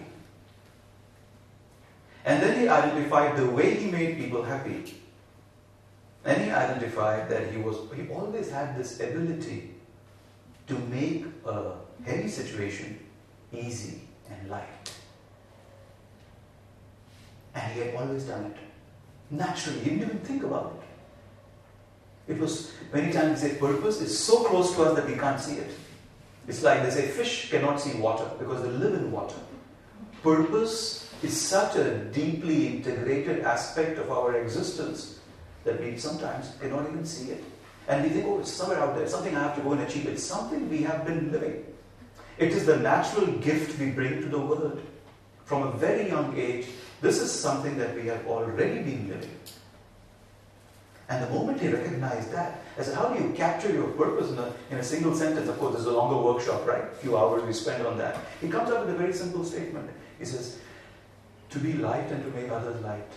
And then he identified the way he made people happy. And he identified that he always had this ability to make a heavy situation easy and light. And he had always done it. Naturally, he didn't even think about it. It was, many times we say purpose is so close to us that we can't see it. It's like they say fish cannot see water because they live in water. Purpose is such a deeply integrated aspect of our existence that we sometimes cannot even see it. And we think, oh, it's somewhere out there, something I have to go and achieve. It's something we have been living. It is the natural gift we bring to the world. From a very young age, this is something that we have already been living. And the moment he recognized that, I said, how do you capture your purpose in a single sentence? Of course, this is a longer workshop, right? A few hours we spend on that. He comes up with a very simple statement. He says, to be light and to make others light.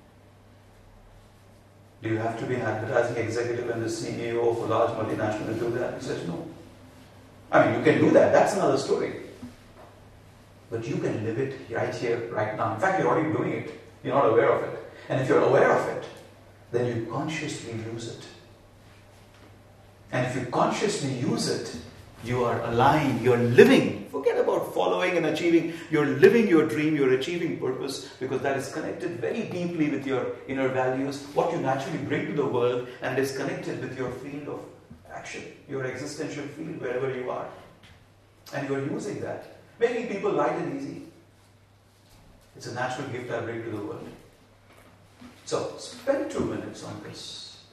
Do you have to be an advertising executive and the CEO of a large multinational to do that? He says, no. I mean, you can do that. That's another story. But you can live it right here, right now. In fact, you're already doing it. You're not aware of it. And if you're aware of it, then you consciously use it. And if you consciously use it, you are aligned, you're living. Forget about following and achieving. You're living your dream, you're achieving purpose, because that is connected very deeply with your inner values, what you naturally bring to the world, and it is connected with your field of action, your existential field, wherever you are. And you're using that, making people light and easy. It's a natural gift I bring to the world. So, spend 2 minutes on this.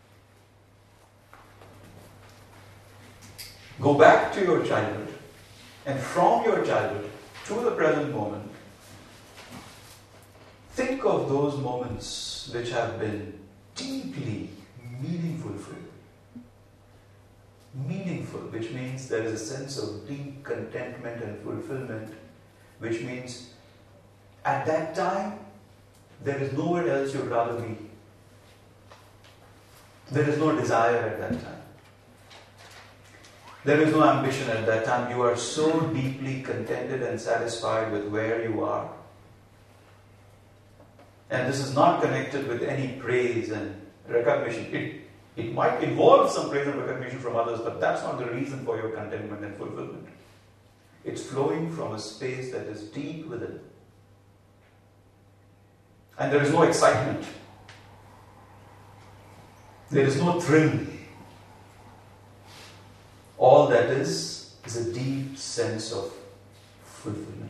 Go back to your childhood, and from your childhood to the present moment, think of those moments which have been deeply meaningful for you. Meaningful, which means there is a sense of deep contentment and fulfillment, which means at that time, there is nowhere else you'd rather be. There is no desire at that time. There is no ambition at that time. You are so deeply contented and satisfied with where you are. And this is not connected with any praise and recognition. It might involve some praise and recognition from others, but that's not the reason for your contentment and fulfillment. It's flowing from a space that is deep within. And there is no excitement. There is no thrill. All that is a deep sense of fulfillment.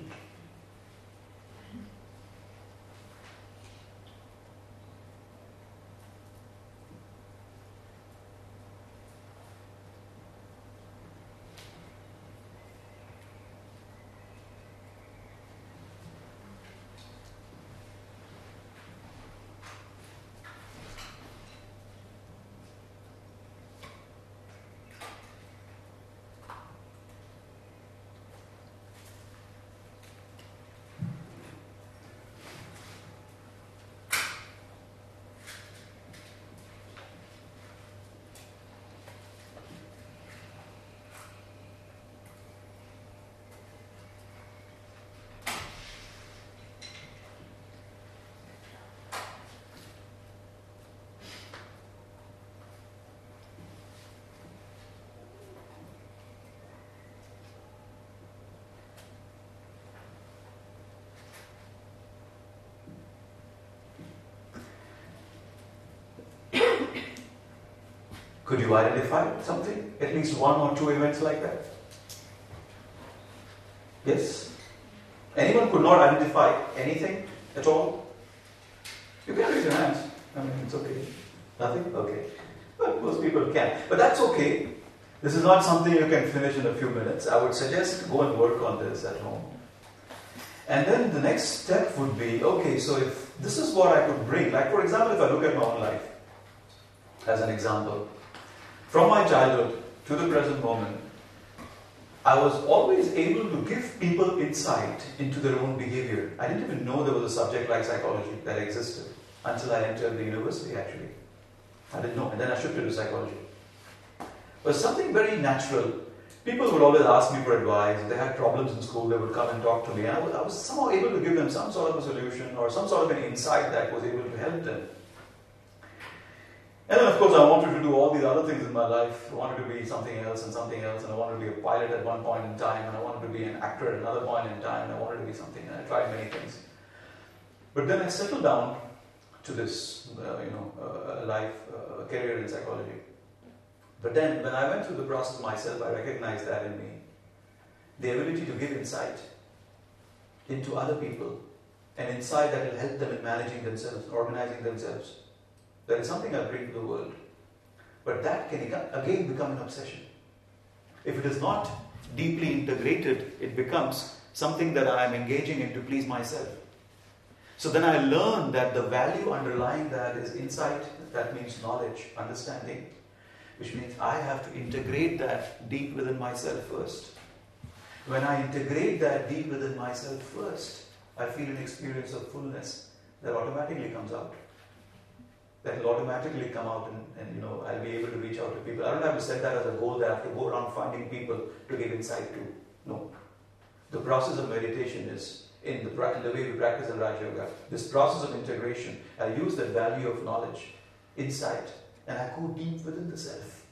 Could you identify something? At least one or two events like that? Yes? Anyone could not identify anything at all? You can raise your hands. I mean, it's okay. Nothing? Okay. But most people can. But that's okay. This is not something you can finish in a few minutes. I would suggest go and work on this at home. And then the next step would be, okay, so if this is what I could bring, like for example, if I look at my own life, as an example, from my childhood to the present moment, I was always able to give people insight into their own behavior. I didn't even know there was a subject like psychology that existed until I entered the university, actually. I didn't know, and then I shifted to psychology. It was something very natural. People would always ask me for advice. If they had problems in school, they would come and talk to me. And I was somehow able to give them some sort of a solution or some sort of an insight that was able to help them. And then, of course, I wanted to do all these other things in my life. I wanted to be something else, and I wanted to be a pilot at one point in time, and I wanted to be an actor at another point in time, and I wanted to be something, and I tried many things. But then I settled down to this, career in psychology. But then, when I went through the process myself, I recognized that in me. The ability to give insight into other people, an insight that will help them in managing themselves, organizing themselves. That is something I bring to the world. But that can again become an obsession. If it is not deeply integrated, it becomes something that I am engaging in to please myself. So then I learn that the value underlying that is insight, that means knowledge, understanding, which means I have to integrate that deep within myself first. When I integrate that deep within myself first, I feel an experience of fullness that automatically comes out. That will automatically come out and I'll be able to reach out to people. I don't have to set that as a goal that I have to go around finding people to give insight to. No. The process of meditation is, in the way we practice in Raja Yoga, this process of integration, I use the value of knowledge, insight, and I go deep within the self.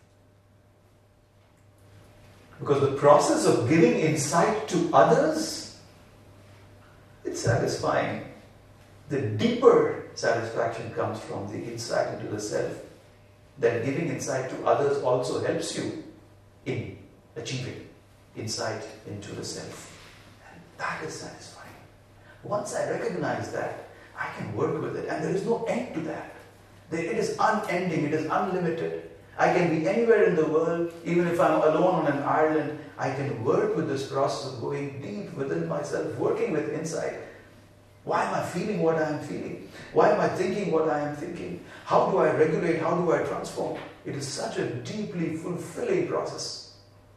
Because the process of giving insight to others, it's satisfying. The deeper satisfaction comes from the insight into the self. Then giving insight to others also helps you in achieving insight into the self. And that is satisfying. Once I recognize that, I can work with it. And there is no end to that. It is unending, it is unlimited. I can be anywhere in the world, even if I'm alone on an island, I can work with this process of going deep within myself, working with insight. Why am I feeling what I am feeling? Why am I thinking what I am thinking? How do I regulate? How do I transform? It is such a deeply fulfilling process.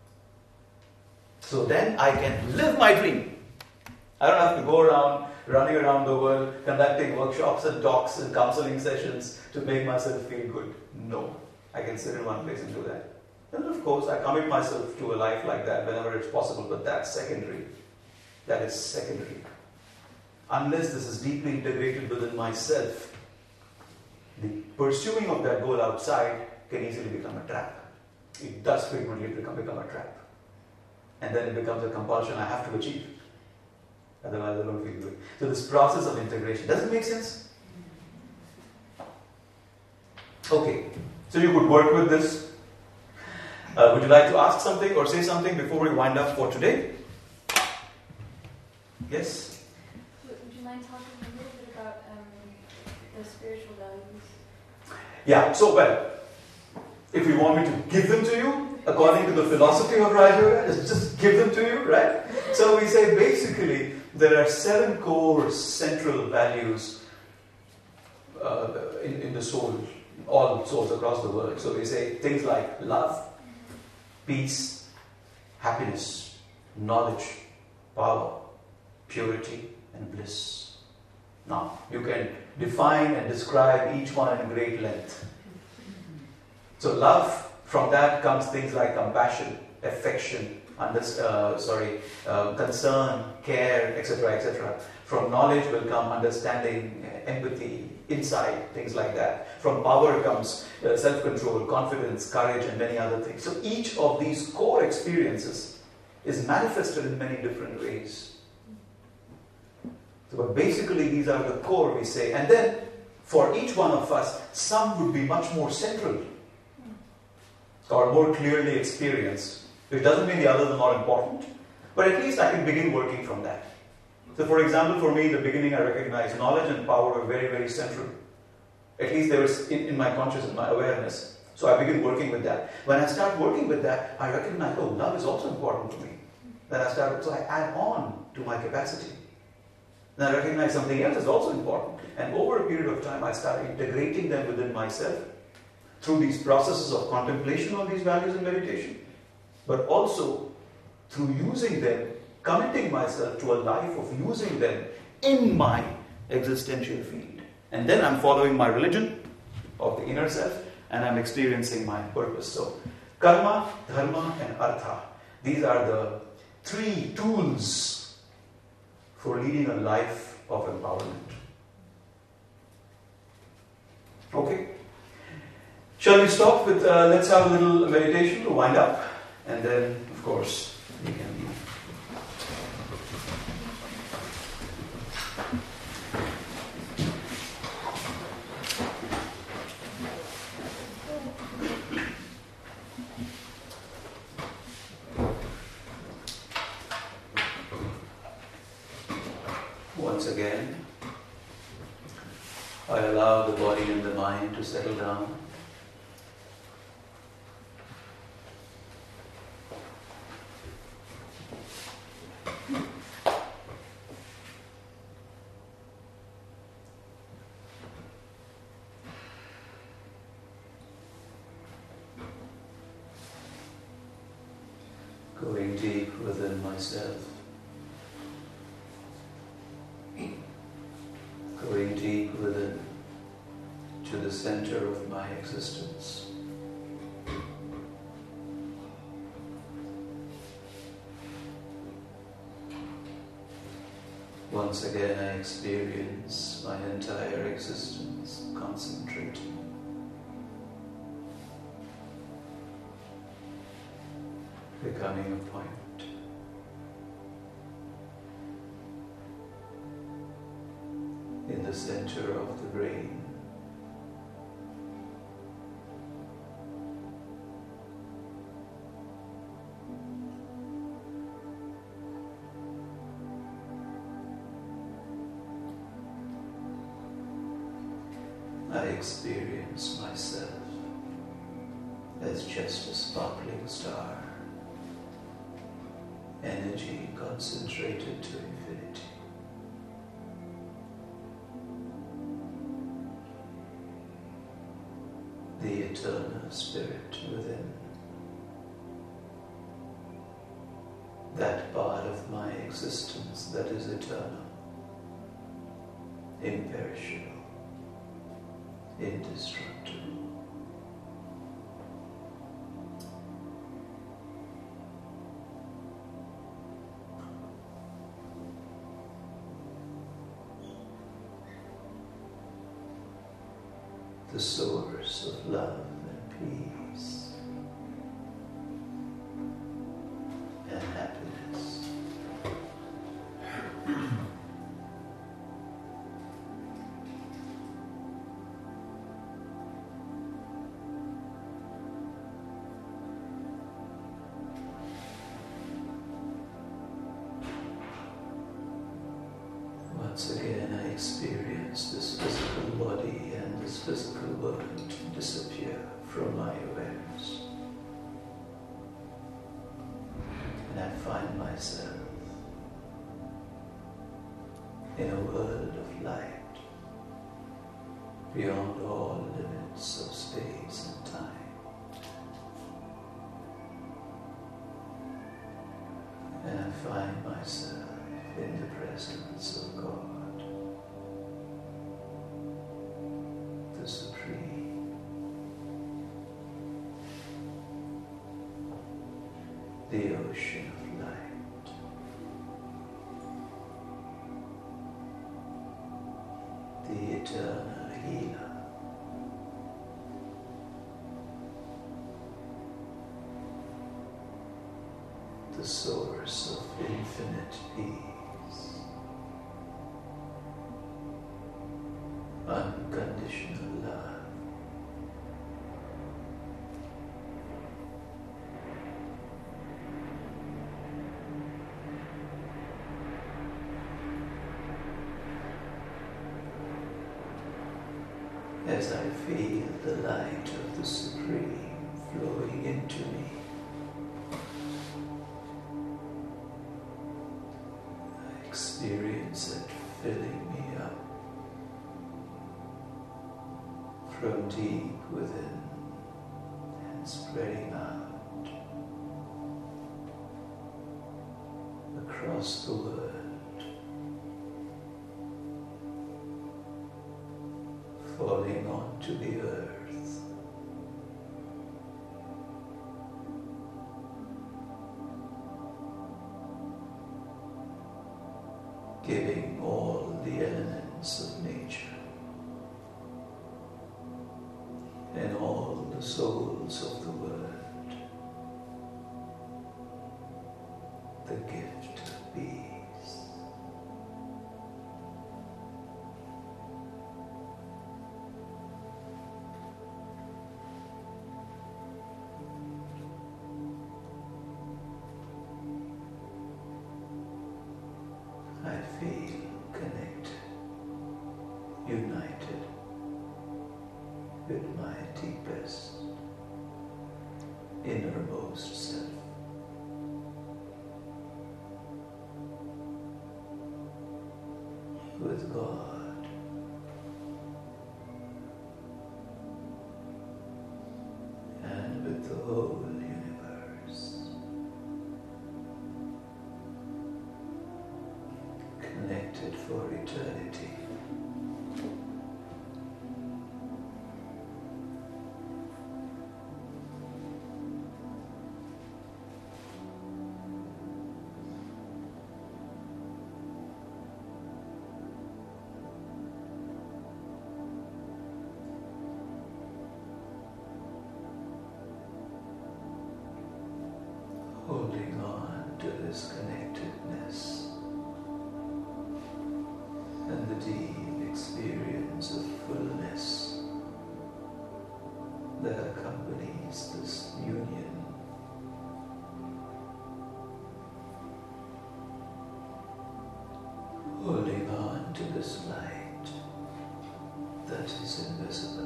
So then I can live my dream. I don't have to go around, running around the world, conducting workshops and talks and counseling sessions to make myself feel good. No. I can sit in one place and do that. And of course, I commit myself to a life like that whenever it's possible, but that's secondary. That is secondary. Unless this is deeply integrated within myself, the pursuing of that goal outside can easily become a trap. It does frequently become a trap. And then it becomes a compulsion I have to achieve. Otherwise I don't feel good. So this process of integration, does it make sense? Okay, so you could work with this. Would you like to ask something or say something before we wind up for today? Yes? Would you mind talking a little bit about the spiritual values? Yeah, so if you want me to give them to you, according to the philosophy of Raja Yoga, just give them to you, right? So we say basically there are 7 core central values in the soul, all souls across the world. So we say things like love, peace, happiness, knowledge, power, purity, and bliss. Now, you can define and describe each one in great length. So love, from that comes things like compassion, affection, concern, care, etc., etc. From knowledge will come understanding, empathy, insight, things like that. From power comes self-control, confidence, courage, and many other things. So each of these core experiences is manifested in many different ways. So, but basically these are the core, we say. And then for each one of us, some would be much more central. or more clearly experience, which doesn't mean the others are not important, but at least I can begin working from that. So for example, for me, in the beginning I recognized knowledge and power were very, very central. At least they were in my consciousness, my awareness. So I begin working with that. When I start working with that, I recognize, oh, love is also important to me. So I add on to my capacity. Then I recognize something else is also important. And over a period of time, I start integrating them within myself through these processes of contemplation of these values and meditation, but also through using them, committing myself to a life of using them in my existential field. And then I'm following my religion of the inner self, and I'm experiencing my purpose. So, karma, dharma, and artha. These are the 3 tools for leading a life of empowerment. Okay? Shall we stop with, let's have a little meditation to wind up, and then, of course, we can leave. Once again, I allow the body and the mind to settle down. Going deep within myself. Going deep within to the center of my existence. Once again I experience my entire existence concentrating. Becoming a point. In the center of the brain. I experience myself as just a sparkling star, energy concentrated to infinity. The eternal spirit within, that part of my existence that is eternal, imperishable, indestructible. The source of love and peace and happiness. Once again I experience this physical body and this physical world disappear from my awareness. And I find myself in a world of light, beyond all limits of space and time. And I find myself in the presence of God, the Supreme, the ocean of light, the eternal healer, the source of infinite peace, unconditional love, as I feel the light of the Supreme flowing into me. I experience it filling me up from deep within and spreading out across the world. Falling onto the earth, giving all the elements of nature and all the souls of the world the gift of peace. I feel connected, united with my deepest, innermost self. With God. And with the whole universe. Connected for eternity. Holding on to this connectedness and the deep experience of fullness that accompanies this union. Holding on to this light that is invisible.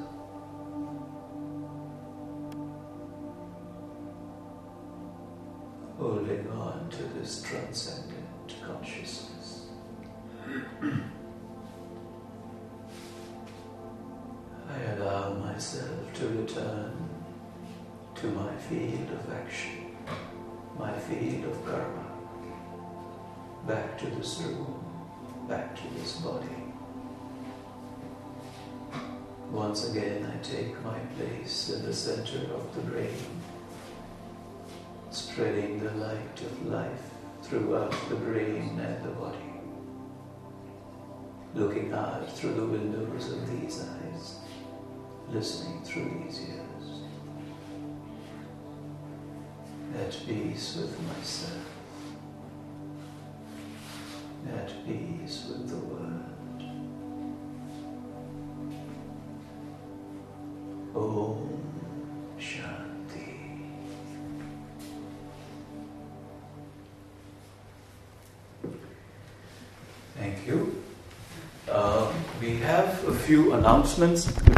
Holding on to this transcendent consciousness. I allow myself to return to my field of action, my field of karma, back to this room, back to this body. Once again I take my place in the center of the brain, spreading the light of life throughout the brain and the body, looking out through the windows of these eyes, listening through these ears, at peace with myself, at peace with the world. Om Shanti. Thank you. We have a few announcements.